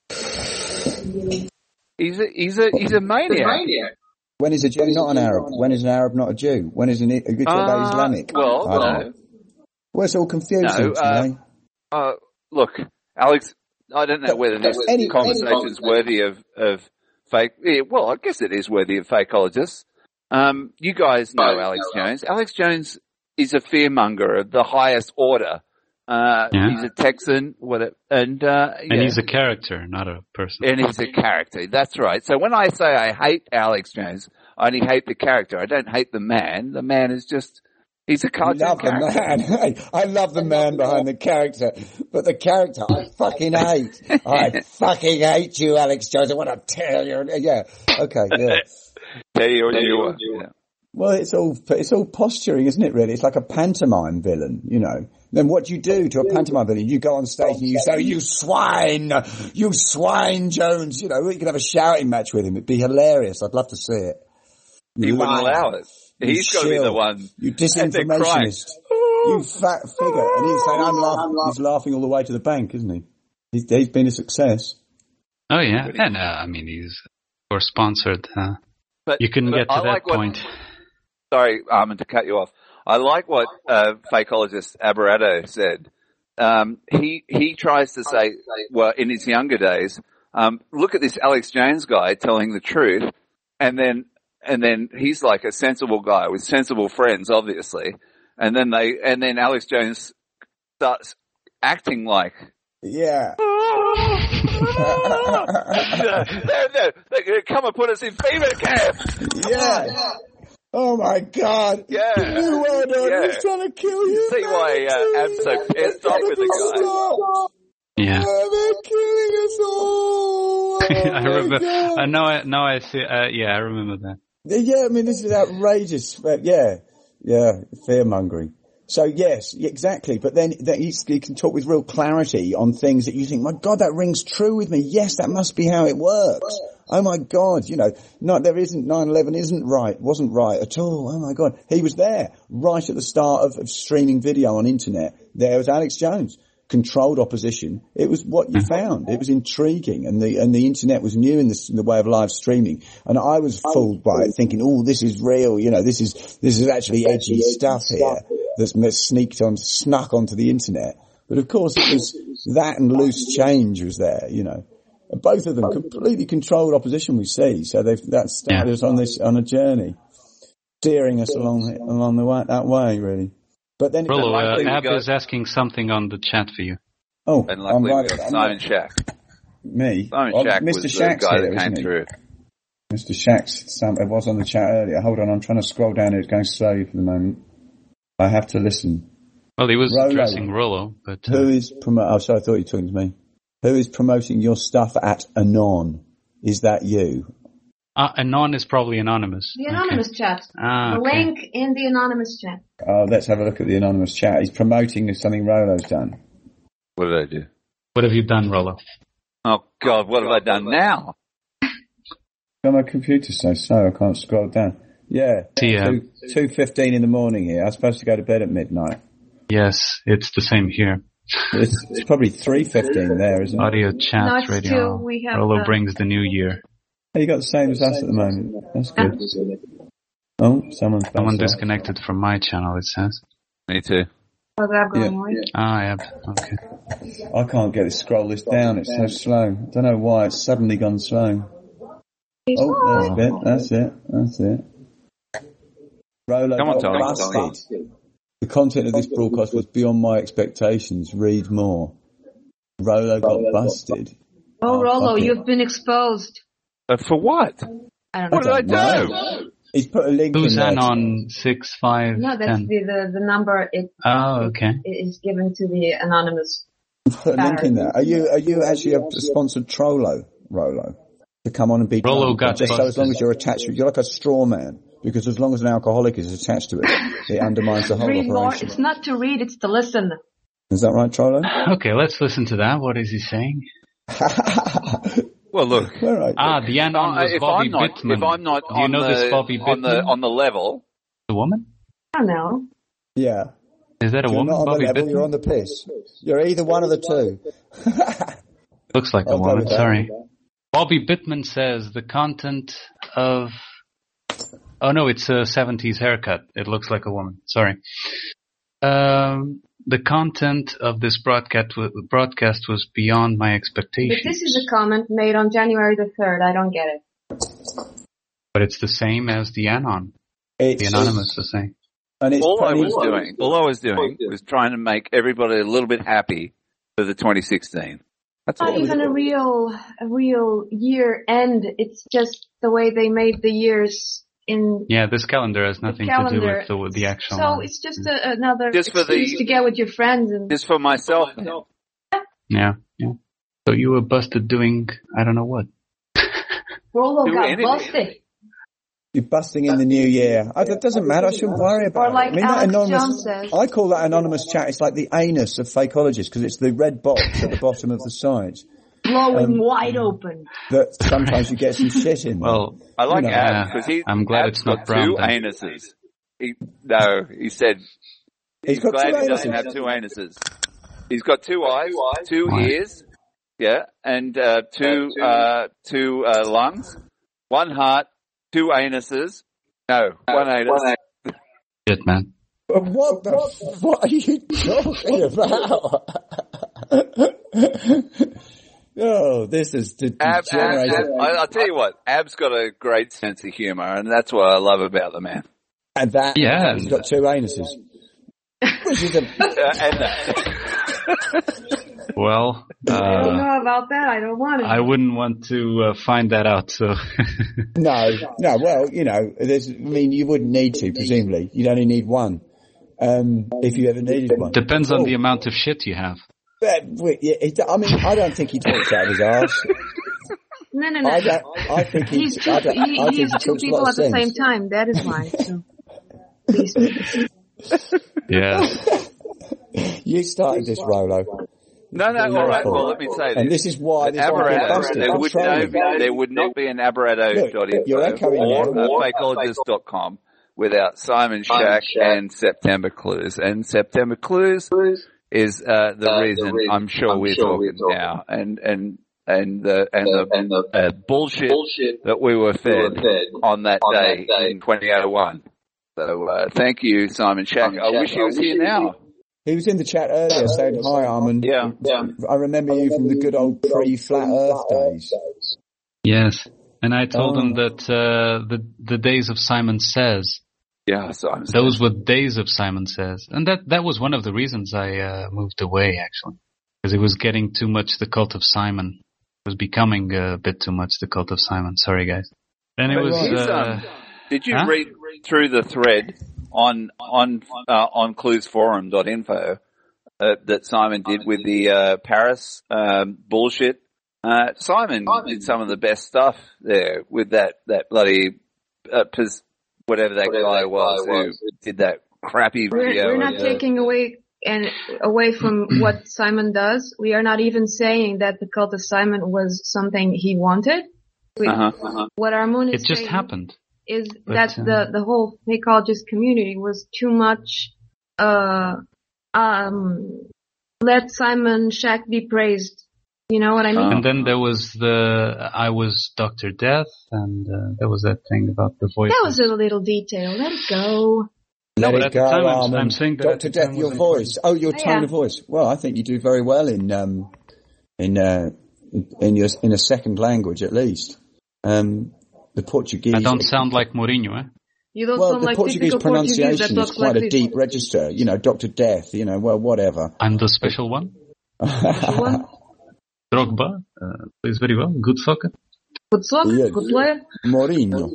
He's a maniac. When is a Jew not an Arab? When is an Arab not a Jew? When is a Jew Islamic? Well, it's all confusing to me. Look, Alex, I don't know whether this conversation is worthy of fake. Yeah, well, I guess it is worthy of fakeologists. You guys know Alex Jones. Alex Jones is a fearmonger of the highest order. He's a Texan, and he's a character, not a person. And he's a character. That's right. So when I say I hate Alex Jones, I only hate the character. I don't hate the man. The man is just. He's a cartoon character. I love the man behind the character, but the character I fucking hate. I fucking hate you, Alex Jones. I want to tell you. Yeah. Okay. Yeah. Tell you what you want. Yeah. Well, it's all posturing, isn't it? Really, it's like a pantomime villain. You know. Then what do you do to a pantomime villain? You go on stage and you say, "You swine, Jones." You know, you could have a shouting match with him. It'd be hilarious. I'd love to see it. He wouldn't allow it. He's got to be the one. You disinformationist. You fat figure. And he's saying, I'm laughing. He's laughing all the way to the bank, isn't he? He's been a success. Oh, yeah. And, I mean, he's, of course, sponsored. But you couldn't get to that point. Sorry, Armin, to cut you off. I like what fakeologist Aberrado said. He tries to say, well, in his younger days, look at this Alex Jones guy telling the truth, and then he's like a sensible guy with sensible friends, obviously. And then Alex Jones starts acting like. Yeah. They're going to come and put us in fever camp. Yeah. Oh my God. Yeah. You were he's trying to kill you. See why Ab's so pissed off with the guy. Yeah. They're killing us all. Oh I remember. Now I see. Yeah, I remember that. Yeah, I mean, this is outrageous. Yeah, fear-mongering. So, yes, exactly. But then he can talk with real clarity on things that you think, my God, that rings true with me. Yes, that must be how it works. Oh, my God, you know, 9/11 wasn't right at all. Oh, my God. He was there right at the start of streaming video on internet. There was Alex Jones. controlled opposition, it was what you found. It was intriguing, and the internet was new in the way of live streaming. And I was fooled by it, thinking, "Oh, this is real. This is actually edgy stuff here that's snuck onto the internet." But of course, it was that and loose change was there. And both of them completely controlled opposition. We see, so that started us on a journey, steering us along that way, really. But then Rollo, Ab is asking something on the chat for you. Oh, and luckily we got Simon Shack. Me? Simon Shack was the guy that came through. Mr. Shack's, it was on the chat earlier. Hold on, I'm trying to scroll down here. It's going slowly for the moment. I have to listen. Well, he was addressing Rollo, but... Who is I thought you were talking to me. Who is promoting your stuff at Anon? Is that you? Anon is probably anonymous. The anonymous chat. The link in the anonymous chat. Oh, let's have a look at the anonymous chat. He's promoting something Rollo's done. What did I do? What have you done, Rollo? Oh, God, what have I done now? My computer's so slow, I can't scroll down. Yeah, 2:15 in the morning here. I'm supposed to go to bed at midnight. Yes, it's the same here. It's probably 3:15 there, isn't it? Audio chat, radio. Rollo brings the new year. You got the same as us at the moment. That's good. Oh, someone disconnected from my channel, it says. Me too. Oh, that going on? Okay. I can't get this scroll list down. It's so slow. I don't know why it's suddenly gone slow. Oh, that's it. Rollo got busted. The content of this broadcast was beyond my expectations. Read more. Rollo got busted. Oh, Rollo, you've been exposed. For what? I don't know. What did I do? He's put a link Who's in there. on 6510? No, that's the number. It is given to the anonymous. Put a link in there. Are you actually a sponsored Trollo, Rollo, to come on and be Rollo got just busted. so as long as you're attached to it, you're like a straw man, because as long as an alcoholic is attached to it, it undermines the whole operation. More. It's not to read, it's to listen. Is that right, Trollo? Okay, let's listen to that. What is he saying? Well, look. The anon was Bobby Bittman. If I'm not do you know this Bobby Bittman? On the level. The woman? I don't know. Yeah. Is that a woman? You're not on Bobby the level, Bittman? you're on the piss. You're either one of the two. Looks like a woman, sorry. Bobby Bittman says the content of... Oh no, it's a 70s haircut. It looks like a woman. Sorry. The content of this broadcast was beyond my expectations. But this is a comment made on January the 3rd. I don't get it. But it's the same as the Anon. The anonymous was saying. And all I was doing was trying to make everybody a little bit happy for the 2016. That's not even a real year end. It's just the way they made the years in. Yeah, this calendar has nothing to do with the actual. So it's just another excuse to get with your friends and. Just for myself. Yeah. So you were busted doing I don't know what. Rollo got busted. You're busting in the new year. It doesn't matter. I shouldn't worry about it. Or like Alex anonymous, says. I call that anonymous chat. It's like the anus of fakeologists because it's the red box at the bottom of the site. Blowing wide open. That sometimes you get some shit in there. Well, I like Ab because I'm glad it's not brown. Two anuses. He said he's glad he doesn't have two anuses. He's got two eyes, two ears, and two lungs, one heart. Two anuses. No, one anus. Shit, man. What the fuck are you talking about? Oh, this is degenerated. I'll tell you what, Ab's got a great sense of humour, and that's what I love about the man. And that, he's got two anuses. Which is and that. Well, I don't know about that. I don't want to. I wouldn't want to find that out. So no. Well, you wouldn't need to. Presumably, you'd only need one if you ever needed one. Depends on the amount of shit you have. I don't think he talks out of his arse. No. I think he's two people at the same time. That is why. So. Yeah. You started this, Rollo. No, all right. Well, let me say this. And this is why there would not be an Aberrato.info or fakeologist.com without Simon Shack and September Clues. And September Clues is the reason I'm sure we're talking now, and the bullshit that we were fed on that day in 2001. So thank you, Simon Shack. I wish he was here now. He was in the chat earlier saying, "Hi, Armand. Yeah. I remember you from the good old pre-Flat Earth days." Yes, and I told him that the days of Simon Says. Yeah, Simon. Those were days of Simon Says, and that was one of the reasons I moved away, actually, because it was getting too much the cult of Simon. It was becoming a bit too much the cult of Simon. Sorry, guys. And it was. Did you read through the thread on cluesforum.info that Simon did with the Paris bullshit? Simon did some of the best stuff there with that bloody whatever that guy was who did that crappy video. We're not taking away from what Simon does. We are not even saying that the cult of Simon was something he wanted. What Armand is it just saying happened. Is that the whole fakeologist community was too much, let Simon Shack be praised. You know what I mean? And then there was I was Dr. Death, and there was that thing about the voice. That was a little detail. Let it go. Let it go, I'm saying that Dr. Death, your voice. Oh, your tone of voice. Well, I think you do very well in a second language at least. The Portuguese. I don't sound like Mourinho, eh? You don't sound the like Portuguese pronunciation is quite a deep register. You know, Dr. Death. You know, well, whatever. I'm the special one. Drogba plays very well. Good soccer. Good soccer. Good player. Mourinho.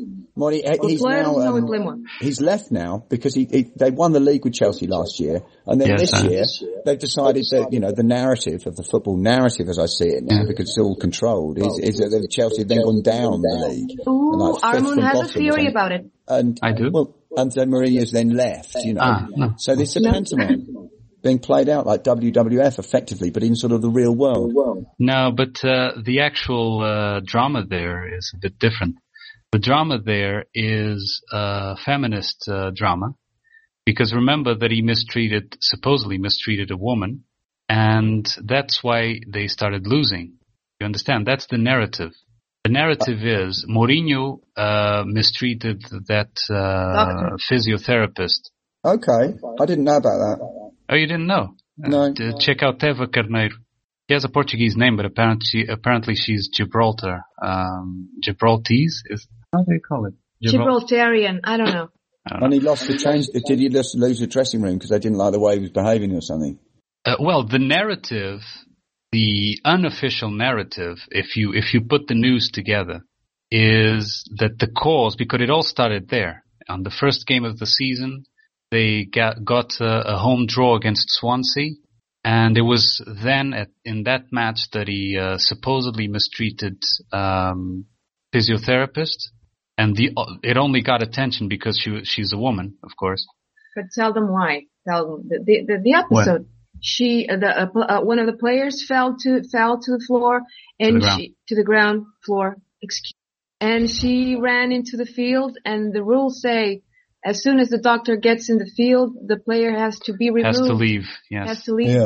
He's left now because they won the league with Chelsea last year, and then this year they've decided that the narrative of the football narrative, as I see it now, because it's all controlled, is that Chelsea have then gone down the league. Ooh, Armand has a theory about it. And I do. Well, and then Mourinho's then left. No. So this is a pantomime being played out like WWF effectively, but in sort of the real world. No, but the actual drama there is a bit different. The drama there is feminist drama, because remember that he supposedly mistreated a woman, and that's why they started losing. You understand? That's the narrative. The narrative is Mourinho mistreated that physiotherapist. Okay, I didn't know about that. Oh, you didn't know? No. Check out Teva Carneiro. She has a Portuguese name, but apparently she's Gibraltar. Gibraltese is how do you call it? Gibraltarian. I don't know. And he lost the change. Did he just lose the dressing room because they didn't like the way he was behaving or something? Well, the narrative, the unofficial narrative, if you put the news together, is that the cause, because it all started there on the first game of the season. They got a home draw against Swansea, and it was then in that match that he supposedly mistreated physiotherapist, and it only got attention because she's a woman, of course. But tell them why. Tell them the episode. What? One of the players fell to the floor and to the ground floor. And she ran into the field, and the rules say, as soon as the doctor gets in the field, the player has to be removed. Has to leave, yes. Has to leave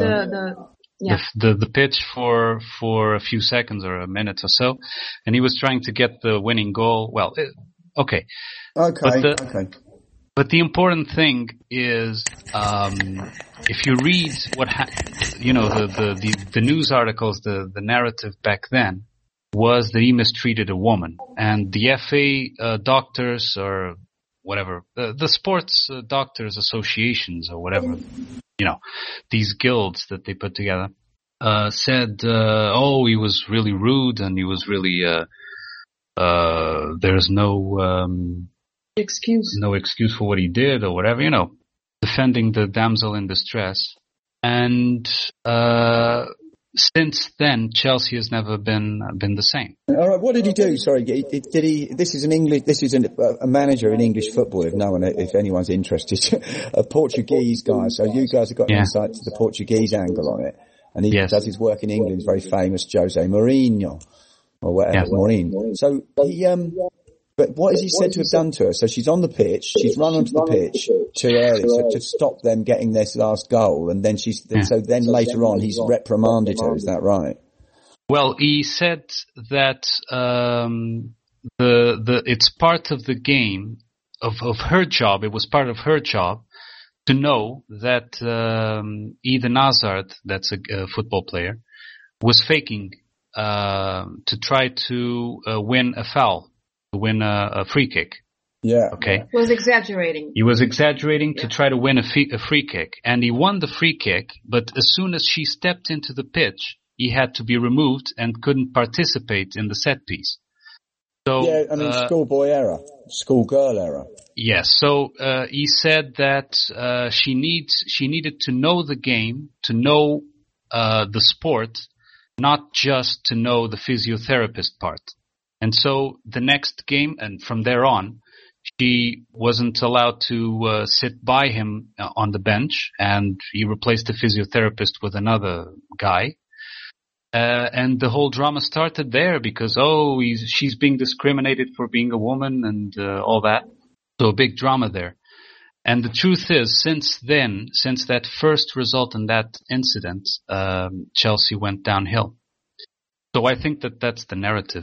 the pitch for a few seconds or a minute or so. And he was trying to get the winning goal. Well, okay. Okay. But the important thing is, if you read the news articles, the narrative back then was that he mistreated a woman, and the FA doctors or whatever, the sports doctors associations or whatever, these guilds that they put together, said, he was really rude and he was really, there's no excuse for what he did or whatever, defending the damsel in distress. And, since then, Chelsea has never been the same. All right, what did he do? Sorry, did he? This is a manager in English football. If anyone's interested, a Portuguese guy. So you guys have got insight to the Portuguese angle on it, and he does his work in England. He's very famous, Jose Mourinho or whatever, Mourinho. So But what is he said to have done to her? So she's on the pitch, she's run onto the pitch too early, so to stop them getting this last goal, and then so then later on he's reprimanded her, is that right? Well, he said that it's part of the game of her job. It was part of her job to know that Eden Hazard, that's a football player, was faking to try to win a foul. Win a free kick. Yeah. Okay. He was exaggerating. He was exaggerating to try to win a free kick. And he won the free kick, but as soon as she stepped into the pitch, he had to be removed and couldn't participate in the set piece. So, yeah, I mean, schoolboy error. Schoolgirl error. Yes. So, he said that, she needed to know the game, to know, the sport, not just to know the physiotherapist part. And so the next game, and from there on, she wasn't allowed to sit by him on the bench, and he replaced the physiotherapist with another guy. And the whole drama started there because, she's being discriminated for being a woman and all that. So a big drama there. And the truth is, since that first result in that incident, Chelsea went downhill. So I think that's the narrative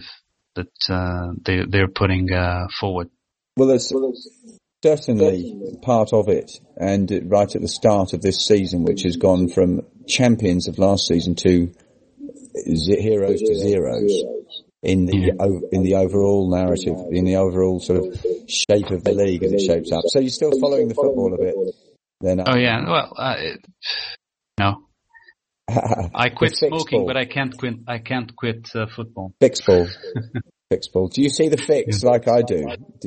that they're putting forward. Well, there's certainly part of it, and right at the start of this season, which has gone from champions of last season to heroes to zeros in the overall narrative, in the overall sort of shape of the league as it shapes up. So you're still following the football a bit, then? Oh yeah, well, no. I quit smoking, but I can't quit football. Fixball. Fixball. Do you see the fix like I do?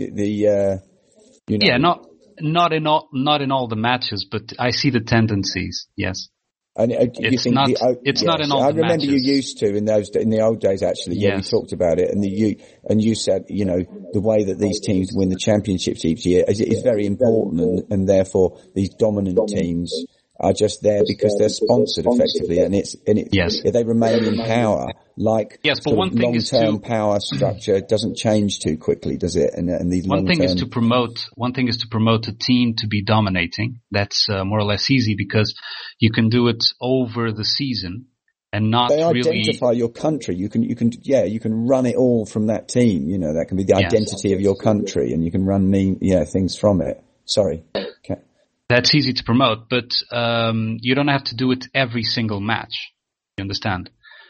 Yeah, not in all the matches, but I see the tendencies. Yes. And it's not in all the matches. I remember you used to in the old days actually. Yeah, we talked about it, and you said, the way that these teams win the championships each year is very important, and therefore these dominant teams are just there because they're sponsored effectively, and if they remain in power, like but one thing long-term power structure doesn't change too quickly, does it? And these one thing is to promote a team to be dominating. That's more or less easy because you can do it over the season and not really. They identify your country. You can run it all from that team. That can be the identity of your country, and you can run things from it. Sorry. Okay. That's easy to promote, but you don't have to do it every single match. You understand?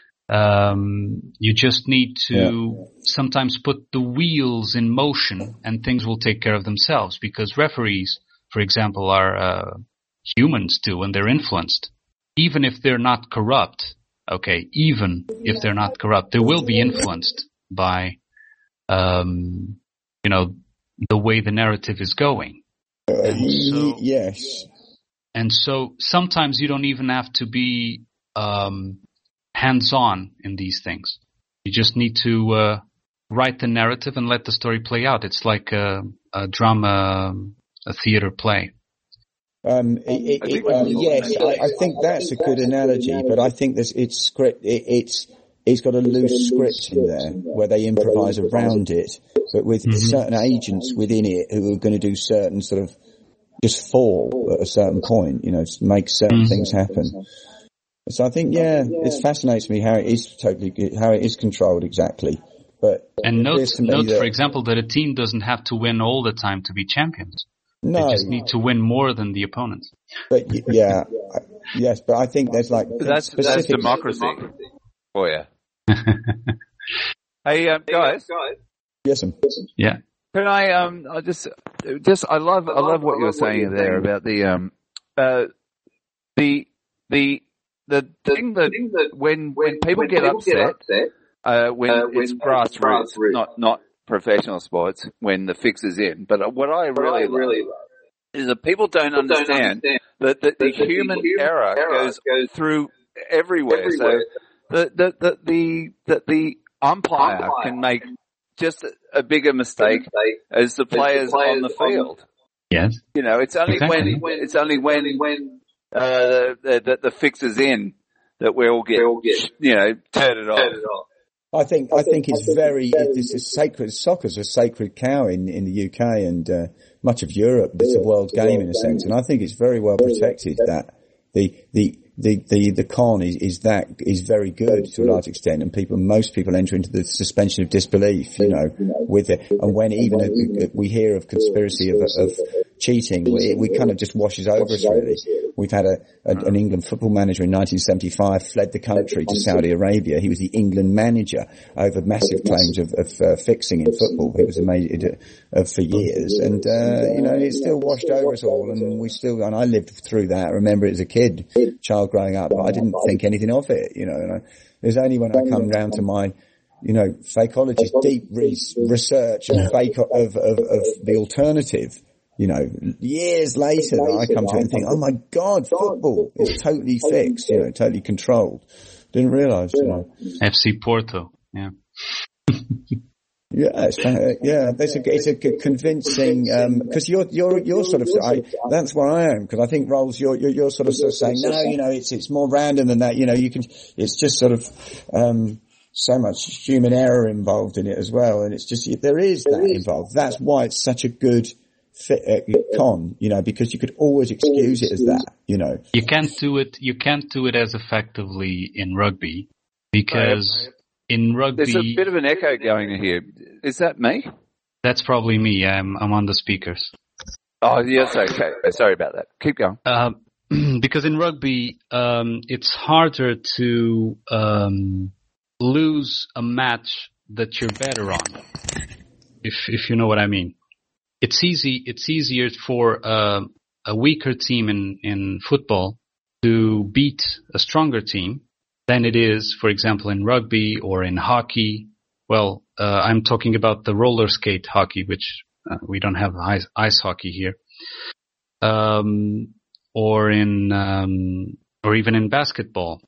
You just need to sometimes put the wheels in motion, and things will take care of themselves. Because referees, for example, are humans too, and they're influenced. Even if they're not corrupt, even if they're not corrupt, they will be influenced by, the way the narrative is going. Yes. And so sometimes you don't even have to be hands-on in these things. You just need to write the narrative and let the story play out. It's like a drama, a theater play. Yes, I think that's a good analogy, but I think it's got a loose script in there where they improvise around it, but with certain agents within it who are going to do certain sort of just fall at a certain point, make certain things happen. So I think, it fascinates me how it is controlled exactly. But note, for example, that a team doesn't have to win all the time to be champions. No. They just need to win more than the opponents. But yes, but I think there's that's democracy. Oh yeah. Hey guys. Yes. Yeah. Can I I love what you were saying there about the thing that when people get upset when it's grassroots, not professional sports, when the fix is in. But what I really love is that people don't understand that the human error goes through everywhere. So the umpire can make just a bigger mistake as the players on the field. Yes. It's only when the fix is in that we all get turn it off. I think this is sacred. Soccer's a sacred cow in the UK and much of Europe. It's a world game in a sense, and I think it's very well protected. That the con is very good to a large extent, and most people enter into the suspension of disbelief, with it. And when even we hear of conspiracy of cheating, we kind of just washes over us really. We've had an England football manager in 1975 fled the country to Saudi Arabia. He was the England manager over massive claims of fixing in football. He was amazing for years, and it still washed over us all. And I lived through that. I remember it as a child growing up, but I didn't think anything of it. There's only when I come round to my fakeologist deep research and fake of the alternative. Years later, I come to it and think, oh my God, football is totally fixed, totally controlled. Didn't realise, FC Porto, yeah. Yeah, it's a convincing, cause you're sort of, that's where I am, cause I think Rolls, you're sort of saying, no, it's more random than that, it's just sort of, so much human error involved in it as well, and it's just, there is that involved. That's why it's such a good con, because you could always excuse it as that, You can't do it as effectively in rugby, because in rugby... There's a bit of an echo going here. Is that me? That's probably me. I'm on the speakers. Oh, yes, okay. Sorry about that. Keep going. Because in rugby, it's harder to lose a match that you're better on, if you know what I mean. It's easier for a weaker team in football to beat a stronger team than it is, for example, in rugby or in hockey. Well, I'm talking about the roller skate hockey, which we don't have ice hockey here, or even in basketball.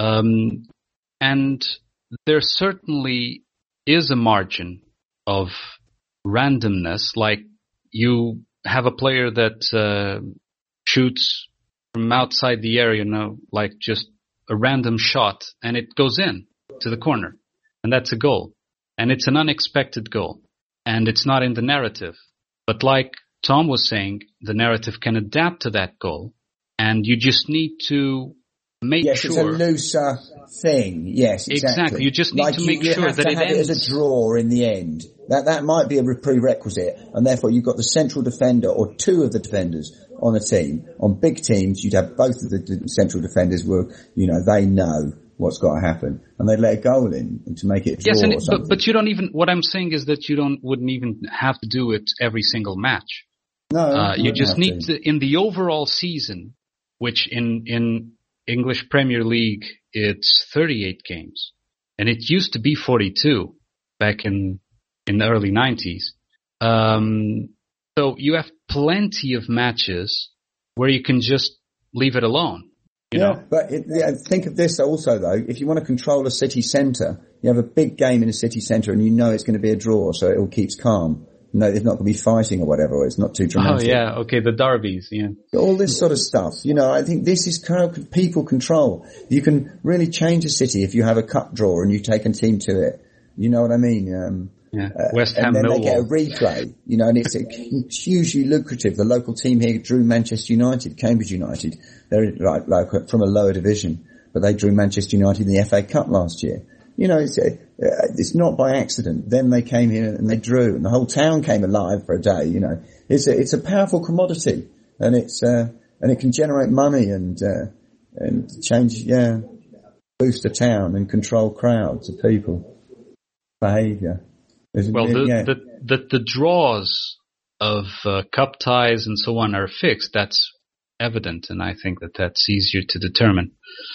And there certainly is a margin of randomness, like you have a player that shoots from outside the area, like just a random shot, and it goes in to the corner, and that's a goal. And it's an unexpected goal, and it's not in the narrative. But like Tom was saying, the narrative can adapt to that goal, and you just need to make sure... Yes, it's a looser thing. Yes, exactly. You just need to make sure that it ends. It as a draw in the end. That might be a prerequisite, and therefore you've got the central defender or two of the defenders on a team. On big teams, you'd have both of the central defenders they know what's got to happen, and they let a goal in and to make it a draw. Yes, but you don't even. What I'm saying is that you wouldn't even have to do it every single match. No, you just need to in the overall season, which in English Premier League it's 38 games, and it used to be 42 back in the early 90s. So you have plenty of matches where you can just leave it alone. You know? But think of this also, though. If you want to control a city centre, you have a big game in a city centre and you know it's going to be a draw, so it all keeps calm. No, it's not going to be fighting or whatever, or it's not too dramatic. Oh, yeah, okay, the derbies, yeah. All this sort of stuff. I think this is how people control. You can really change a city if you have a cup draw and you take a team to it. You know what I mean? West Ham, and then Millwall. They get a replay, and it's hugely lucrative. The local team here drew Manchester United, Cambridge United. They're like from a lower division, but they drew Manchester United in the FA Cup last year. It's not by accident. Then they came here and they drew, and the whole town came alive for a day. It's a powerful commodity, and and it can generate money and change, boost a town and control crowds of people behaviour. Well, the draws of cup ties and so on are fixed. That's evident, and I think that's easier to determine.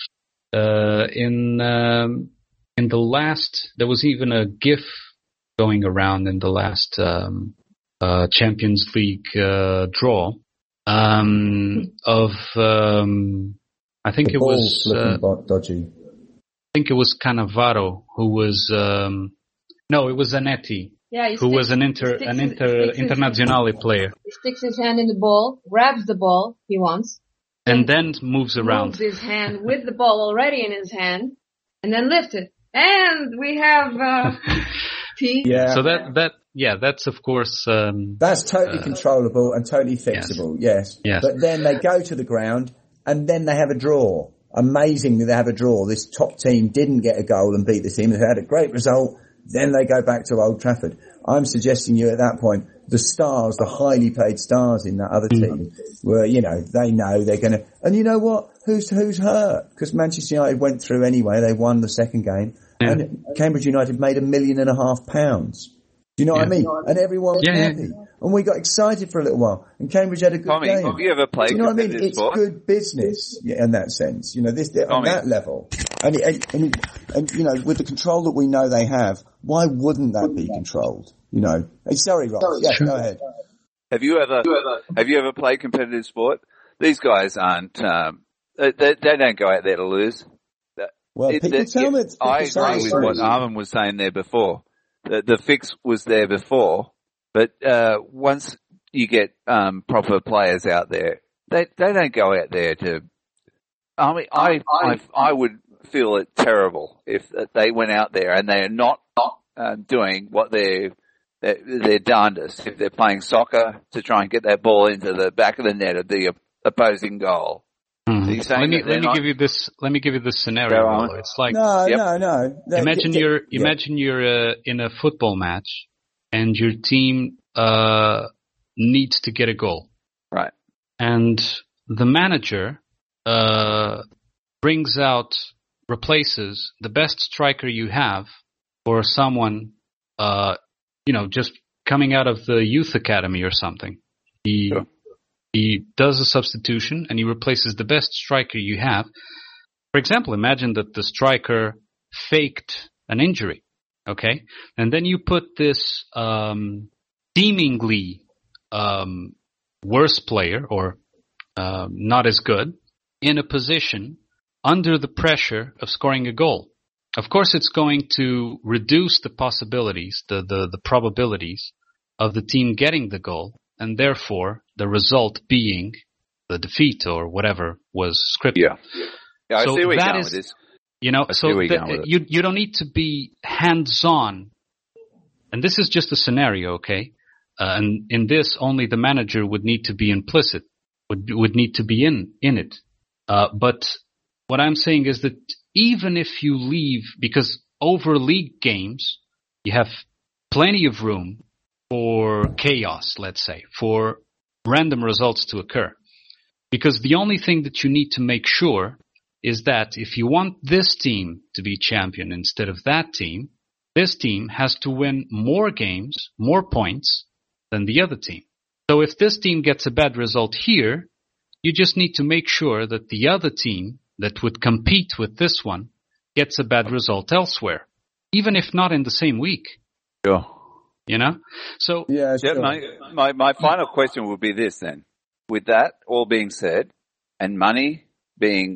In the last, there was even a GIF going around in the last Champions League draw of I think it was dodgy. I think it was Cannavaro who was. No, it was Zanetti, who was an internazionale player. He sticks his hand in the ball, grabs the ball he wants, and then moves around. Moves his hand with the ball already in his hand, and then lifts it. And we have tea. Yeah. So that's of course that's totally controllable and totally fixable. Yes. But then they go to the ground and then they have a draw. Amazingly, they have a draw. This top team didn't get a goal and beat the team. They had a great result. Then they go back to Old Trafford. I'm suggesting you at that point, the stars, the highly paid stars in that other team were, they know they're going to, and you know what? Who's hurt? Because Manchester United went through anyway. They won the second game and Cambridge United made £1.5 million. Do you know what I mean? And everyone was happy. And we got excited for a little while. And Cambridge had a good game. Have you ever played? Do you know what I mean? It's good business in that sense. On that level. And with the control that we know they have, why wouldn't that be controlled? Sorry, Rob. Yeah, go ahead. Have you ever played competitive sport? These guys aren't. They don't go out there to lose. Well, people tell me. I agree with what Armin was saying there before. The fix was there before, but once you get proper players out there, they don't go out there to. I mean, I would feel it terrible if they went out there and they are not doing what they're darndest. If they're playing soccer to try and get that ball into the back of the net of the opposing goal. Let me give you this scenario. Rollo. It's like no. Imagine you're in a football match and your team needs to get a goal, right? And the manager replaces the best striker you have for someone just coming out of the youth academy or something. He does a substitution and he replaces the best striker you have. For example, imagine that the striker faked an injury, okay? And then you put this seemingly worse player or not as good in a position under the pressure of scoring a goal. Of course, it's going to reduce the possibilities, the probabilities of the team getting the goal, and therefore the result being the defeat or whatever was scripted. Yeah, I see where you're going with this. You don't need to be hands-on. And this is just a scenario, okay? And in this, only the manager would need to be implicit, would need to be in it. But what I'm saying is that even if you leave, because over league games, you have plenty of room for chaos, let's say, for random results to occur. Because the only thing that you need to make sure is that if you want this team to be champion instead of that team, this team has to win more games, more points than the other team. So if this team gets a bad result here, you just need to make sure that the other team that would compete with this one gets a bad result elsewhere, even if not in the same week. Sure. So my final question would be this then. With that all being said, and money being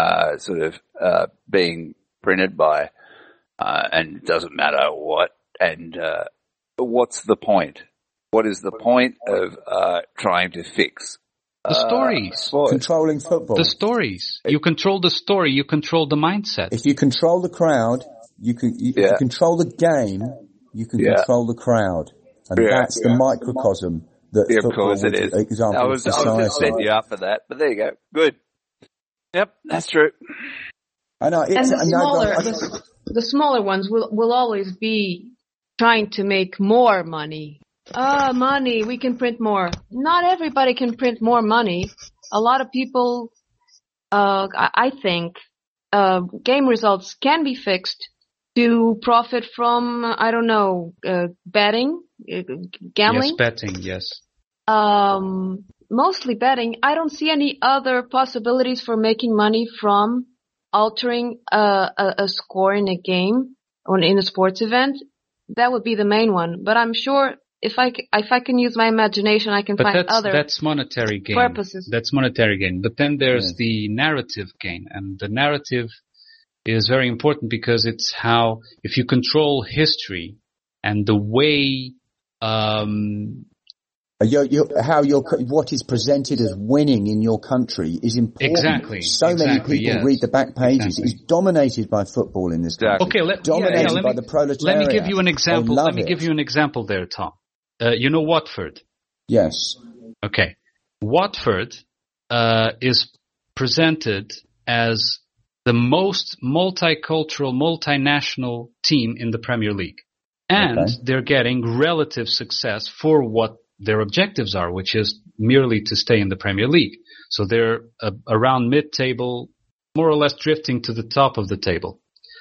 being printed by, and it doesn't matter what, and what's the point? What is the point of trying to fix the stories? Controlling football. The stories. You control the story. You control the mindset. If you control the crowd, you control the game. You can control the crowd, and that's the microcosm that football is an example of society. I was just setting you up for that, but there you go. Good. Yep, that's true. I know. The smaller ones will always be trying to make more money. Money, we can print more. Not everybody can print more money. A lot of people, I think, game results can be fixed to profit from, betting, gambling. Yes, betting, yes. Mostly betting. I don't see any other possibilities for making money from altering a score in a game or in a sports event. That would be the main one. But I'm sure if I can use my imagination, I can find other that's monetary gain. Purposes. That's monetary gain. But then there's the narrative gain, and the narrative is very important because it's how, if you control history and the way What is presented as winning in your country is important. Exactly. Many people read the back pages. Exactly. It's dominated by football in this country. Okay, dominated by the proletariat. Let me give you an example. Let me give you an example there, Tom. You know Watford? Yes. Okay. Watford is presented as the most multicultural, multinational team in the Premier League. And they're getting relative success for what their objectives are, which is merely to stay in the Premier League. So they're around mid-table, more or less drifting to the top of the table.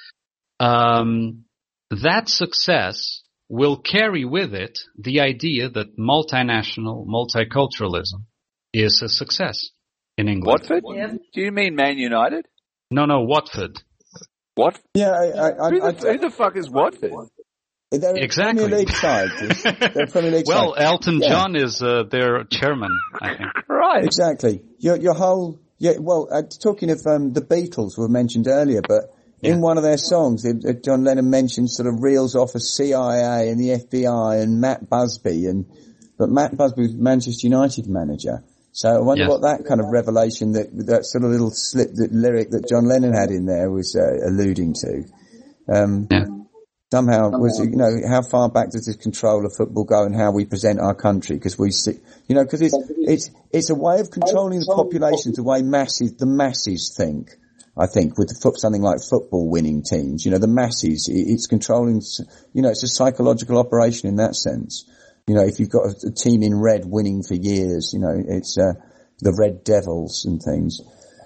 That success will carry with it the idea that multinational, multiculturalism is a success in England. Watford? Yeah. Do you mean Man United? No, Watford. What? Yeah, who the fuck is Watford? They're exactly. Premier League side. They're Premier League well, side. Elton John is their chairman, I think. Right. Exactly. Your whole... Yeah, well, talking of the Beatles were mentioned earlier, but in one of their songs, John Lennon mentioned sort of reels off of CIA and the FBI and Matt Busby, but Matt Busby was Manchester United manager. So I wonder what that kind of revelation, that sort of little slip, that lyric that John Lennon had in there was alluding to. Somehow was, how far back does this control of football go and how we present our country? Because we see, because it's a way of controlling the population, the way the masses think. I think with something like football winning teams, the masses, it's controlling, it's a psychological operation in that sense. If you've got a team in red winning for years, it's the Red Devils and things.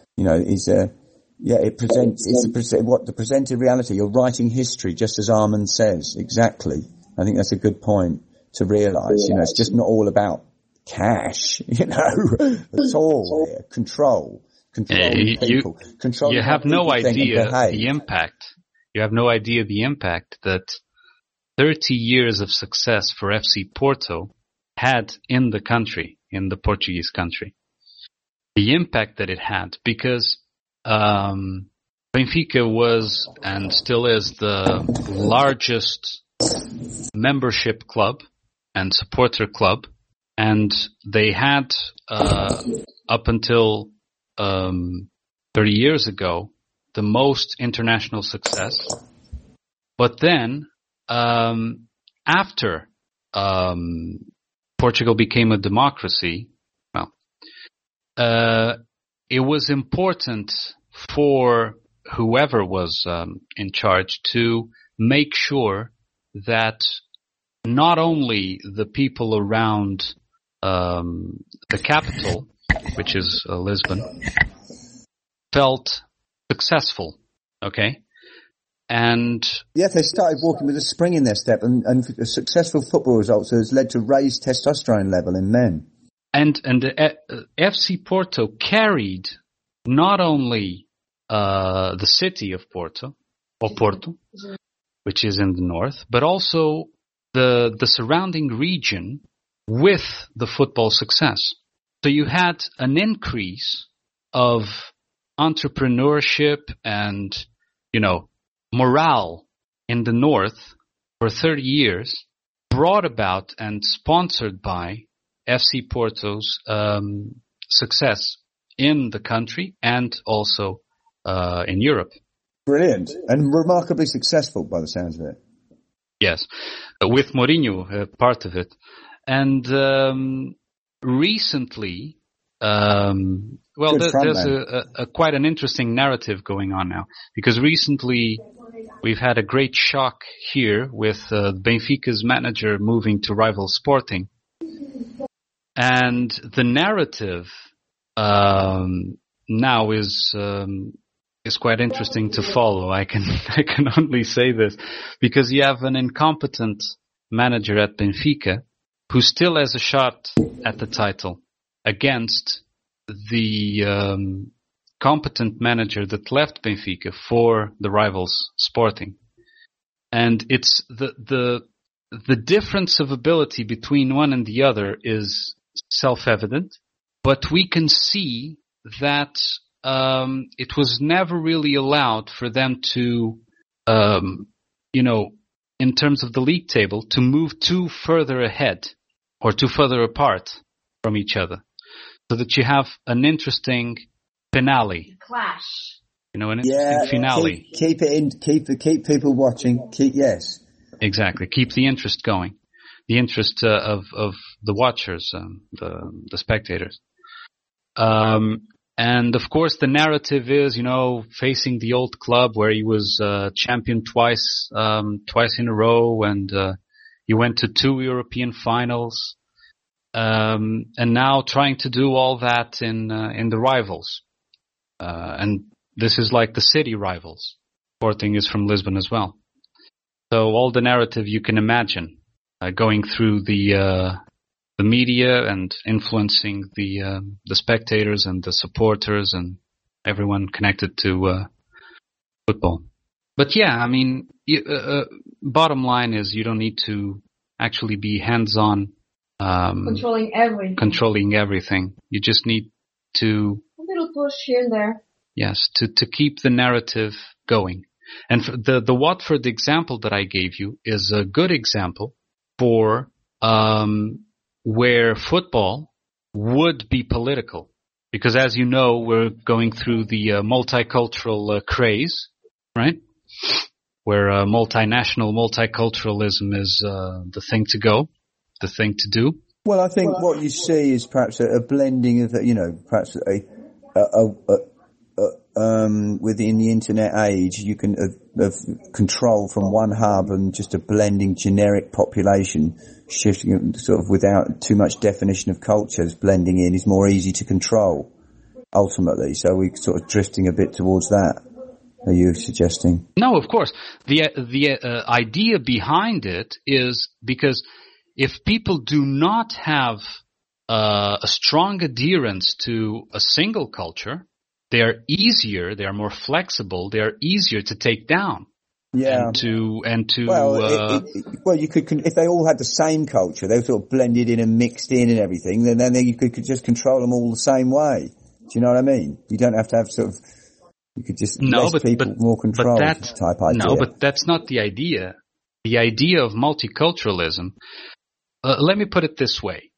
It presents, the presented reality. You're writing history, just as Armand says. Exactly. I think that's a good point to realise. It's just not all about cash. It's all here. Controlling people. You have no idea the impact. You have no idea the impact that 30 years of success for FC Porto had in the country, in the Portuguese country. The impact that it had, because Benfica was and still is the largest membership club and supporter club, and they had up until 30 years ago the most international success. But then after Portugal became a democracy, it was important for whoever was in charge to make sure that not only the people around the capital, which is Lisbon, felt successful, okay? And they started walking with a spring in their step, and successful football results has led to raised testosterone level in men. And FC Porto carried not only the city of Porto, which is in the north, but also the surrounding region with the football success. So you had an increase of entrepreneurship and, morale in the north for 30 years, brought about and sponsored by FC Porto's success in the country and also in Europe. Brilliant. And remarkably successful by the sounds of it. Yes. With Mourinho, part of it. And recently, there's a quite an interesting narrative going on now, because recently we've had a great shock here with Benfica's manager moving to rival Sporting. And the narrative now is quite interesting to follow. I can only say this because you have an incompetent manager at Benfica who still has a shot at the title against the competent manager that left Benfica for the rivals Sporting. And it's the difference of ability between one and the other is self-evident, but we can see that it was never really allowed for them to, in terms of the league table, to move too further ahead. or too further apart from each other, so that you have an interesting finale. Clash. You know, an interesting finale. Keep people watching. Yes. Exactly. Keep the interest going. The interest of the watchers, the spectators. And of course the narrative is, you know, facing the old club where he was champion twice in a row, and he went to 2 European finals, and now trying to do all that in the rivals. And this is like the city rivals. Sporting is from Lisbon as well. So all the narrative you can imagine, going through the media and influencing the spectators and the supporters and everyone connected to football. But yeah, I mean, bottom line is you don't need to actually be hands-on, controlling everything. You just need to a little push here and there. Yes, to keep the narrative going. And the Watford example that I gave you is a good example for where football would be political. Because as you know, we're going through the multicultural craze, right? Where multinational multiculturalism is the thing to go, the thing to do. Well, I think what you see is perhaps a blending of, you know, perhaps within the internet age, you can have control from one hub and just a blending generic population shifting sort of without too much definition of cultures blending in is more easy to control ultimately. So we're sort of drifting a bit towards that. Are you suggesting? No, of course. The idea behind it is because if people do not have a strong adherence to a single culture, they are more flexible, they are easier to take down. Yeah. And to well, you could, if they all had the same culture, they were sort of blended in and mixed in and everything, then you could just control them all the same way. Do you know what I mean? You don't have to have sort of, you could just people more control type idea. No, but that's not the idea. The idea of multiculturalism, let me put it this way.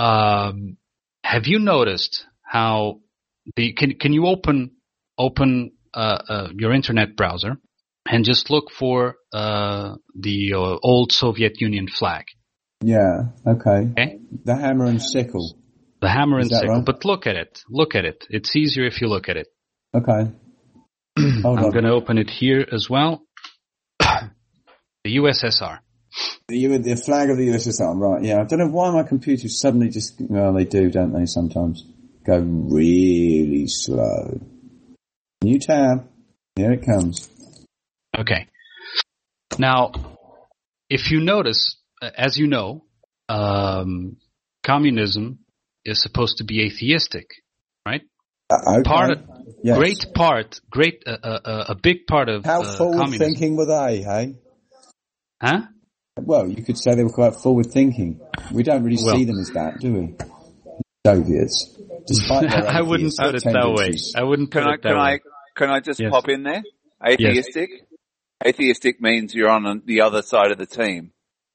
Have you noticed how can you open your internet browser and just look for the old Soviet Union flag? Yeah. Okay. The hammer and sickle. The hammer and sickle. Right? But look at it. It's easier if you look at it. Okay. I'm going to open it here as well. The USSR. The flag of the USSR, right? Yeah. I don't know why my computers suddenly just. Well, they do, don't they? Sometimes go really slow. New tab. Here it comes. Okay. Now, if you notice, as you know, communism is supposed to be atheistic, right? Okay. Yes. A big part of how forward-thinking were they, hey? Huh? Well, you could say they were quite forward-thinking. We don't really see them as that, do we? Soviets. Despite their I wouldn't put it that way. I wouldn't put it that way. Can I just pop in there? Atheistic? Yes. Atheistic means you're on the other side of the team.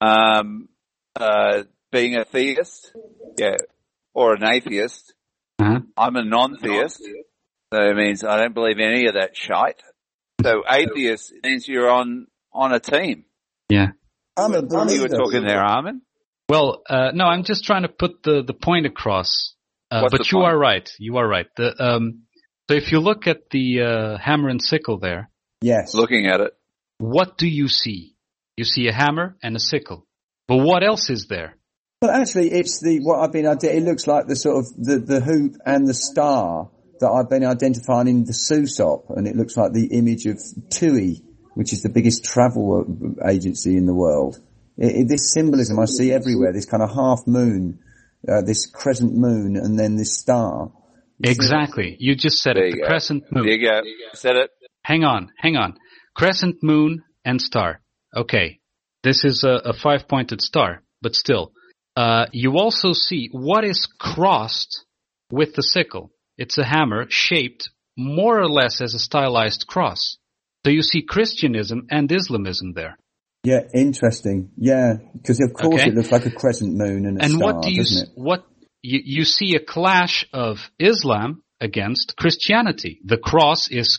Being a theist, or an atheist, I'm a non-theist, so it means I don't believe any of that shite. So atheist means you're on a team. Yeah. I'm a believer. You were talking there, Armin? Well, no, I'm just trying to put the point across. But you are right. You are right. So if you look at the hammer and sickle there. Yes. Looking at it. What do you see? You see a hammer and a sickle. But what else is there? Well, actually, it's it looks like the sort of the hoop and the star that I've been identifying in the SUSOP, and it looks like the image of TUI, which is the biggest travel agency in the world. This symbolism I see everywhere, this kind of half moon, this crescent moon, and then this star. Exactly. You just said it. The crescent moon. There you go. Said it. Hang on. Crescent moon and star. Okay. This is a 5-pointed star, but still. You also see what is crossed with the sickle. It's a hammer shaped more or less as a stylized cross. So you see Christianism and Islamism there. Yeah, interesting. Yeah, because of course it looks like a crescent moon and a star, what do you doesn't it? what you see a clash of Islam against Christianity. The cross is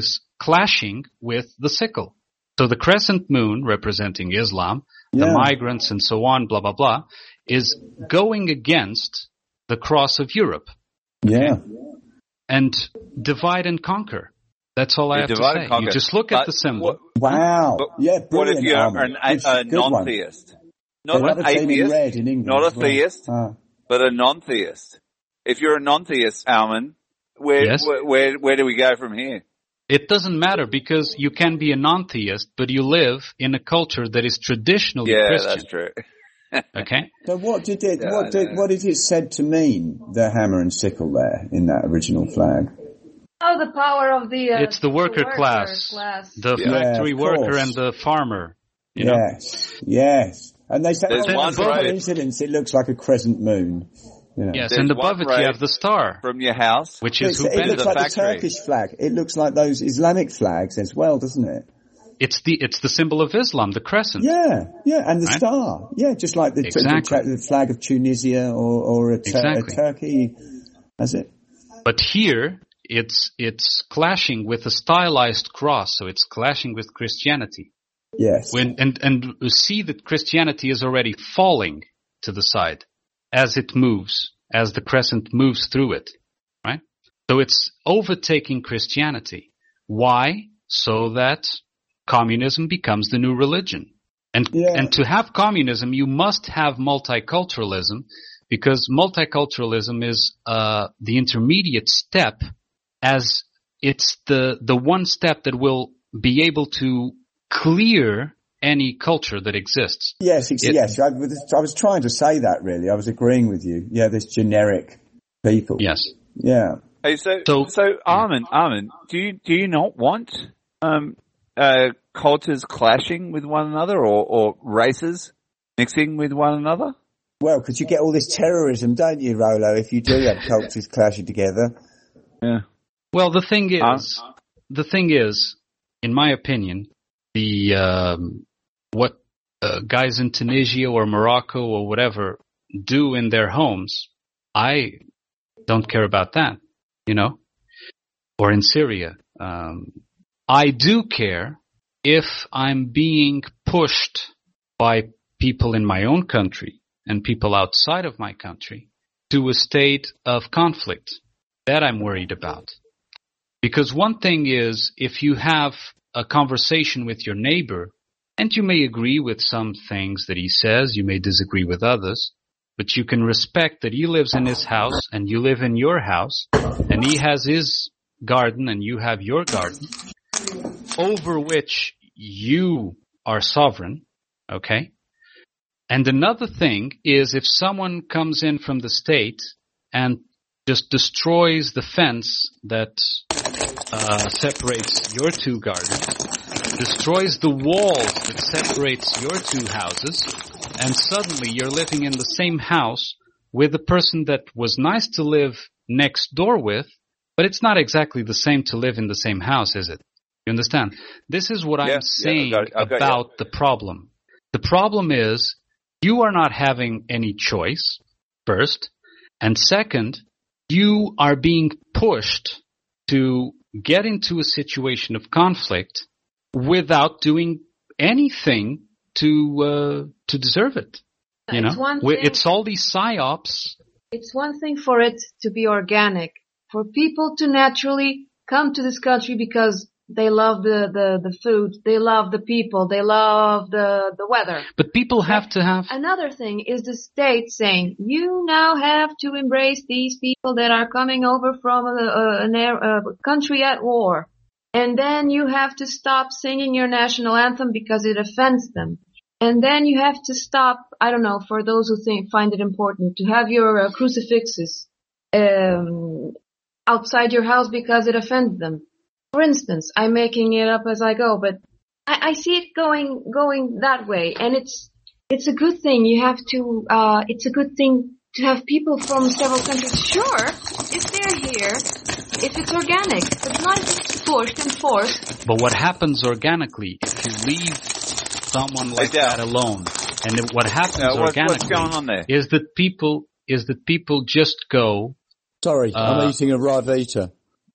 clashing with the sickle. So the crescent moon representing Islam, the migrants and so on, blah blah blah, is going against the cross of Europe. Yeah. And divide and conquer. That's all I have to say. You just look at the symbol. Wow. Brilliant. What if you're a non-theist? Not an atheist, red in England not a theist, but a non-theist. If you're a non-theist, Alman, where do we go from here? It doesn't matter because you can be a non-theist, but you live in a culture that is traditionally Christian. Yeah, that's true. Okay. So what did it said to mean, the hammer and sickle there in that original flag? Oh, the power of the... it's the worker class. The factory worker and the farmer. You know? Yes. And they say, coincidence, it looks like a crescent moon. You know. Yes, and above it you have the star. From your house. Which is who it looks like factory. the Turkish flag. It looks like those Islamic flags as well, doesn't it? It's the symbol of Islam, the crescent. Yeah, and the star. Yeah, just like the flag of Tunisia or a Turkey. That's it. But here, it's clashing with a stylized cross, so it's clashing with Christianity. Yes. And see that Christianity is already falling to the side as it moves, as the crescent moves through it, right? So it's overtaking Christianity. Why? So that communism becomes the new religion. And to have communism, you must have multiculturalism, because multiculturalism is the intermediate step, as it's the one step that will be able to clear any culture that exists. Yes. I was trying to say that, really. I was agreeing with you. Yeah, this generic people. Yes. Yeah. Hey, so Armin, do you not want cultures clashing with one another or races mixing with one another? Well, because you get all this terrorism, don't you, Rolo, if you do have cultures clashing together? Yeah. Well, the thing is, in my opinion, what guys in Tunisia or Morocco or whatever do in their homes, I don't care about that, you know, or in Syria. I do care if I'm being pushed by people in my own country and people outside of my country to a state of conflict. That I'm worried about. Because one thing is, if you have a conversation with your neighbor, and you may agree with some things that he says, you may disagree with others, but you can respect that he lives in his house and you live in your house, and he has his garden and you have your garden, over which you are sovereign, okay? And another thing is, if someone comes in from the state and just destroys the fence that separates your two gardens, destroys the walls that separates your two houses, and suddenly you're living in the same house with a person that was nice to live next door with, but it's not exactly the same to live in the same house, is it? You understand? This is what I'm saying about the problem. The problem is, you are not having any choice, first, and second, you are being pushed to get into a situation of conflict without doing anything to deserve it. You know, it's all these psyops. It's one thing for it to be organic, for people to naturally come to this country because they love the food, they love the people, they love the weather. But people have to have... Another thing is the state saying, you now have to embrace these people that are coming over from a country at war. And then you have to stop singing your national anthem because it offends them. And then you have to stop, I don't know, for those who find it important, to have your crucifixes outside your house because it offends them. For instance, I'm making it up as I go, but I see it going that way, and it's a good thing. You have to, it's a good thing to have people from several countries. Sure, if they're here, if it's organic, but not if it's pushed and forced. But what happens organically if you leave someone like that alone. And what happens organically what's going on there? is that people just go. Sorry, I'm eating a Rivita.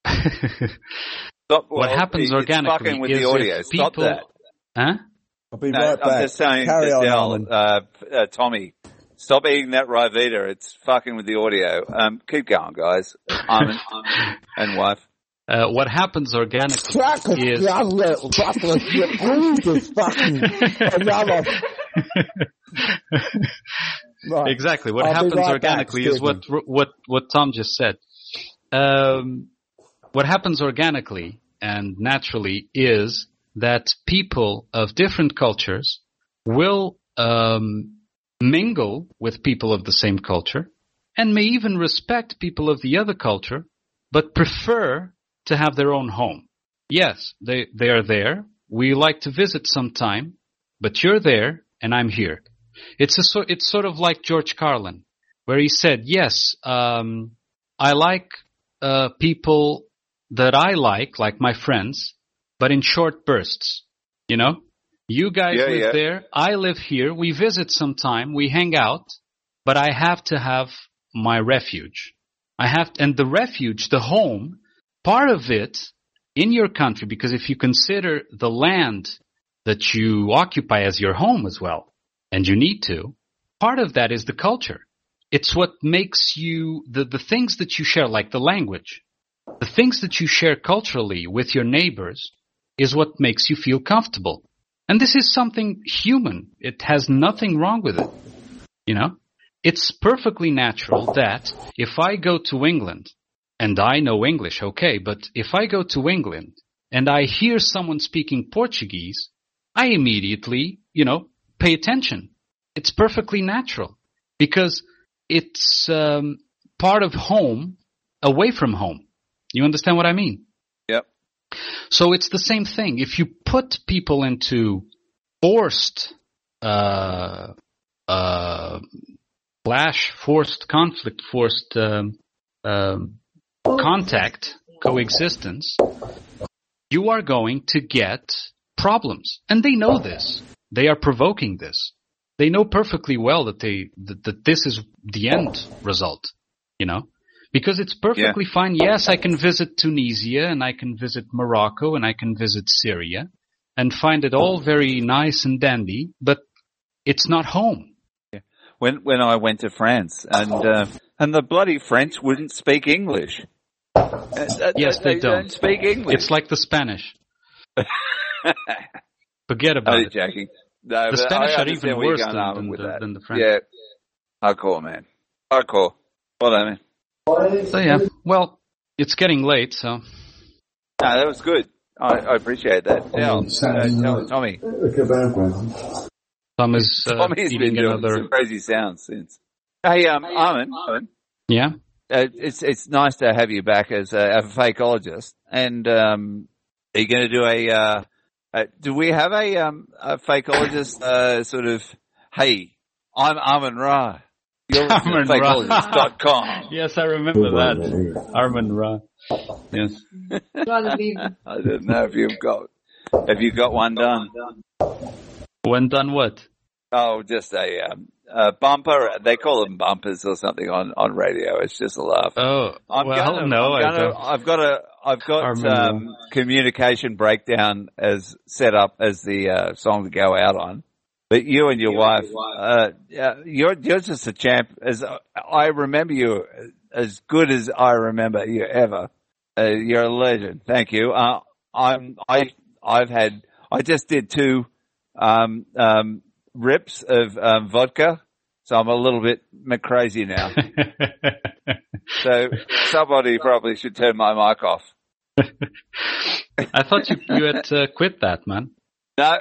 What happens organically with is the audio. If people, Stop that. Huh? I'll be right back. I'm just saying, Carry on, Tommy, stop eating that Rivita. It's fucking with the audio. Keep going, guys. Armin and wife. What happens organically is... Right. Exactly. What happens organically is what Tom just said. What happens organically and naturally is that people of different cultures will mingle with people of the same culture and may even respect people of the other culture, but prefer to have their own home. Yes, they are there. We like to visit sometime, but you're there and I'm here. It's sort of like George Carlin, where he said, yes, I like people that I like my friends, but in short bursts. You know, you guys live there, I live here, we visit sometime, we hang out, but I have to have my refuge. And the refuge, the home, part of it in your country, because if you consider the land that you occupy as your home as well, and you need to, part of that is the culture. It's what makes you, the things that you share, like the language, the things that you share culturally with your neighbors is what makes you feel comfortable. And this is something human. It has nothing wrong with it. You know, it's perfectly natural that if I go to England, and I know English, okay, but if I go to England and I hear someone speaking Portuguese, I immediately, pay attention. It's perfectly natural because it's part of home away from home. You understand what I mean? Yep. So it's the same thing. If you put people into forced forced conflict, forced contact, coexistence, you are going to get problems. And they know this. They are provoking this. They know perfectly well that this is the end result, because it's perfectly fine. Yes, I can visit Tunisia and I can visit Morocco and I can visit Syria and find it all very nice and dandy, but it's not home. Yeah. When I went to France and the bloody French wouldn't speak English. Yes, they don't speak English. It's like the Spanish. Forget about it. Joking. No, the Spanish are even worse than the French. Yeah, hardcore, man. Hardcore. Well done, man. So yeah, well, it's getting late, so. No, that was good. I appreciate that. Now, Tommy. Tommy's been doing some crazy sounds since. Hey, Armin. Yeah. It's nice to have you back as a fakeologist. And are you going to do do we have a fakeologist sort of? Hey, I'm Armin Ra. You're fakeologist.com. Yes, I remember that. Armin Ra. Yes. I don't know if you've got one done. One done what? Oh, just a bumper. They call them bumpers or something on radio. It's just a laugh. Oh, I've got communication breakdown as set up as the song to go out on. But you and your wife, you're just a champ. As I remember you, as good as I remember you ever. You're a legend. Thank you. I just did 2 rips of vodka, so I'm a little bit crazy now. So somebody probably should turn my mic off. I thought you had quit that, man. No,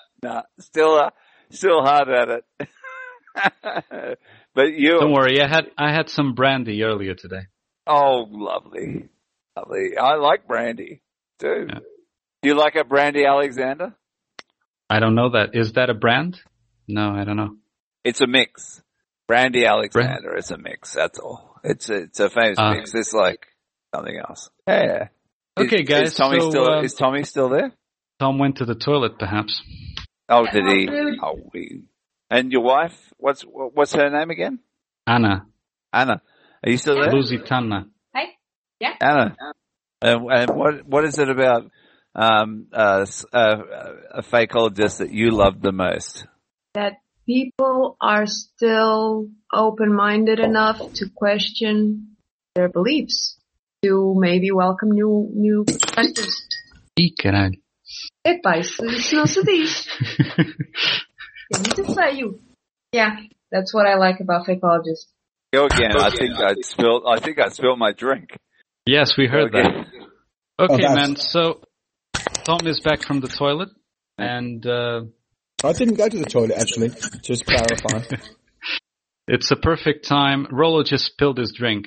still hard at it. But you don't worry. I had some brandy earlier today. Oh, lovely. I like brandy too. Yeah. Do you like a Brandy Alexander? I don't know that. Is that a brand? No, I don't know. It's a mix. Brandy Alexander is a mix. That's all. It's a famous mix. It's like something else. Yeah. Okay, guys. Is Tommy still there? Tom went to the toilet, perhaps. Oh, did he? Oh, and your wife? What's her name again? Anna. Are you still there? Lusitana. Hi. Yeah. Anna. And what is it about a fakeologist that you love the most? That people are still open-minded enough to question their beliefs, to maybe welcome new perspectives. Ih, caralho. Epá, isso não se diz. É muito feio. Yeah, that's what I like about fakeologists. Go again. I think I spilled my drink. Yes, we heard that. Okay, Oh, man. So Tom is back from the toilet, and I didn't go to the toilet, actually. Just clarify. it's a perfect time. Rollo just spilled his drink.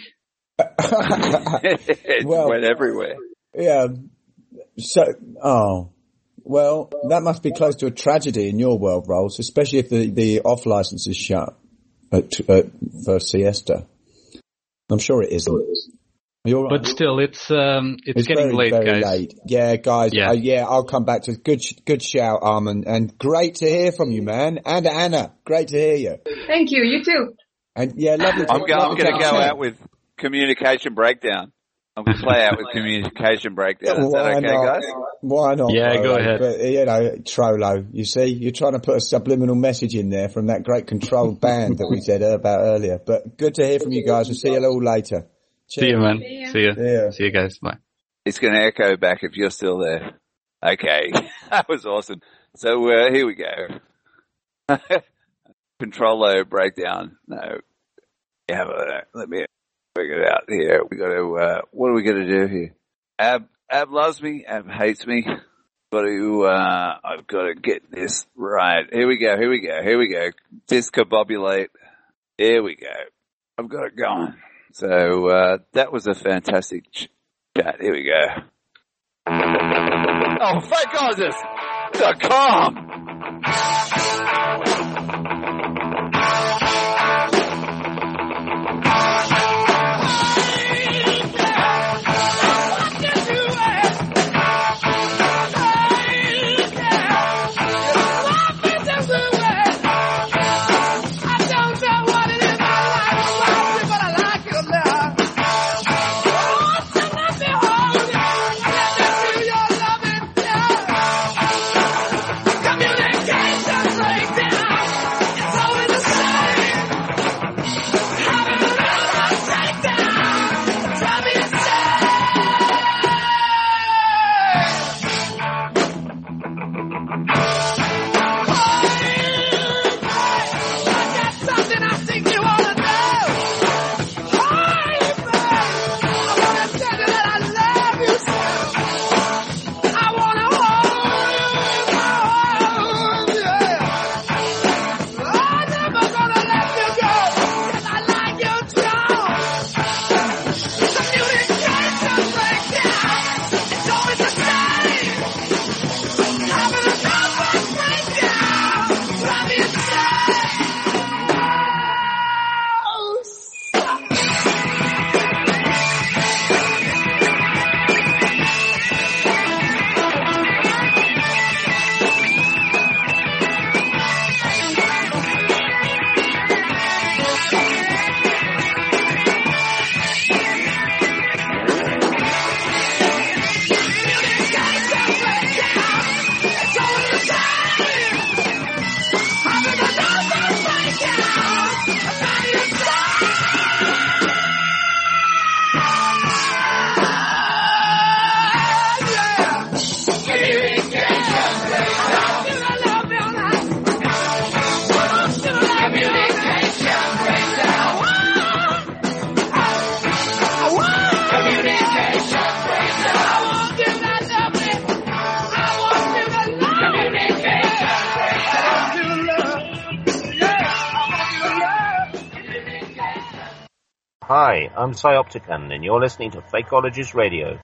It went everywhere. Yeah. So, well, that must be close to a tragedy in your world, Rolls, especially if the off license is shut for siesta. I'm sure it isn't. You're right. But still, it's getting very, late, very guys. late. Yeah, guys. Yeah. I'll come back to good shout, Armin, and great to hear from you, man. And Anna, great to hear you. Thank you. You too. And yeah, lovely. I'm going to go out with Communication Breakdown. I'm going to play out with Communication Breakdown. Is that okay, guys? Why not? Yeah, go ahead. But, Trollo, you see, you're trying to put a subliminal message in there from that great controlled band that we said about earlier. But good to hear from you guys. We'll see you all later. Cheers. See you, man. See you. Yeah. See you guys. Bye. It's going to echo back if you're still there. Okay. That was awesome. So, here we go. Controllo Breakdown. No. Yeah, let me figure it out here. We got to, what are we going to do here? Ab loves me. Ab hates me. I've got to get this right. Here we go. Discombobulate. Here we go. I've got it going. So, that was a fantastic chat. Here we go. Oh, fakeologist.com. Hi, I'm Psyopticon, and you're listening to Fakeologist Radio.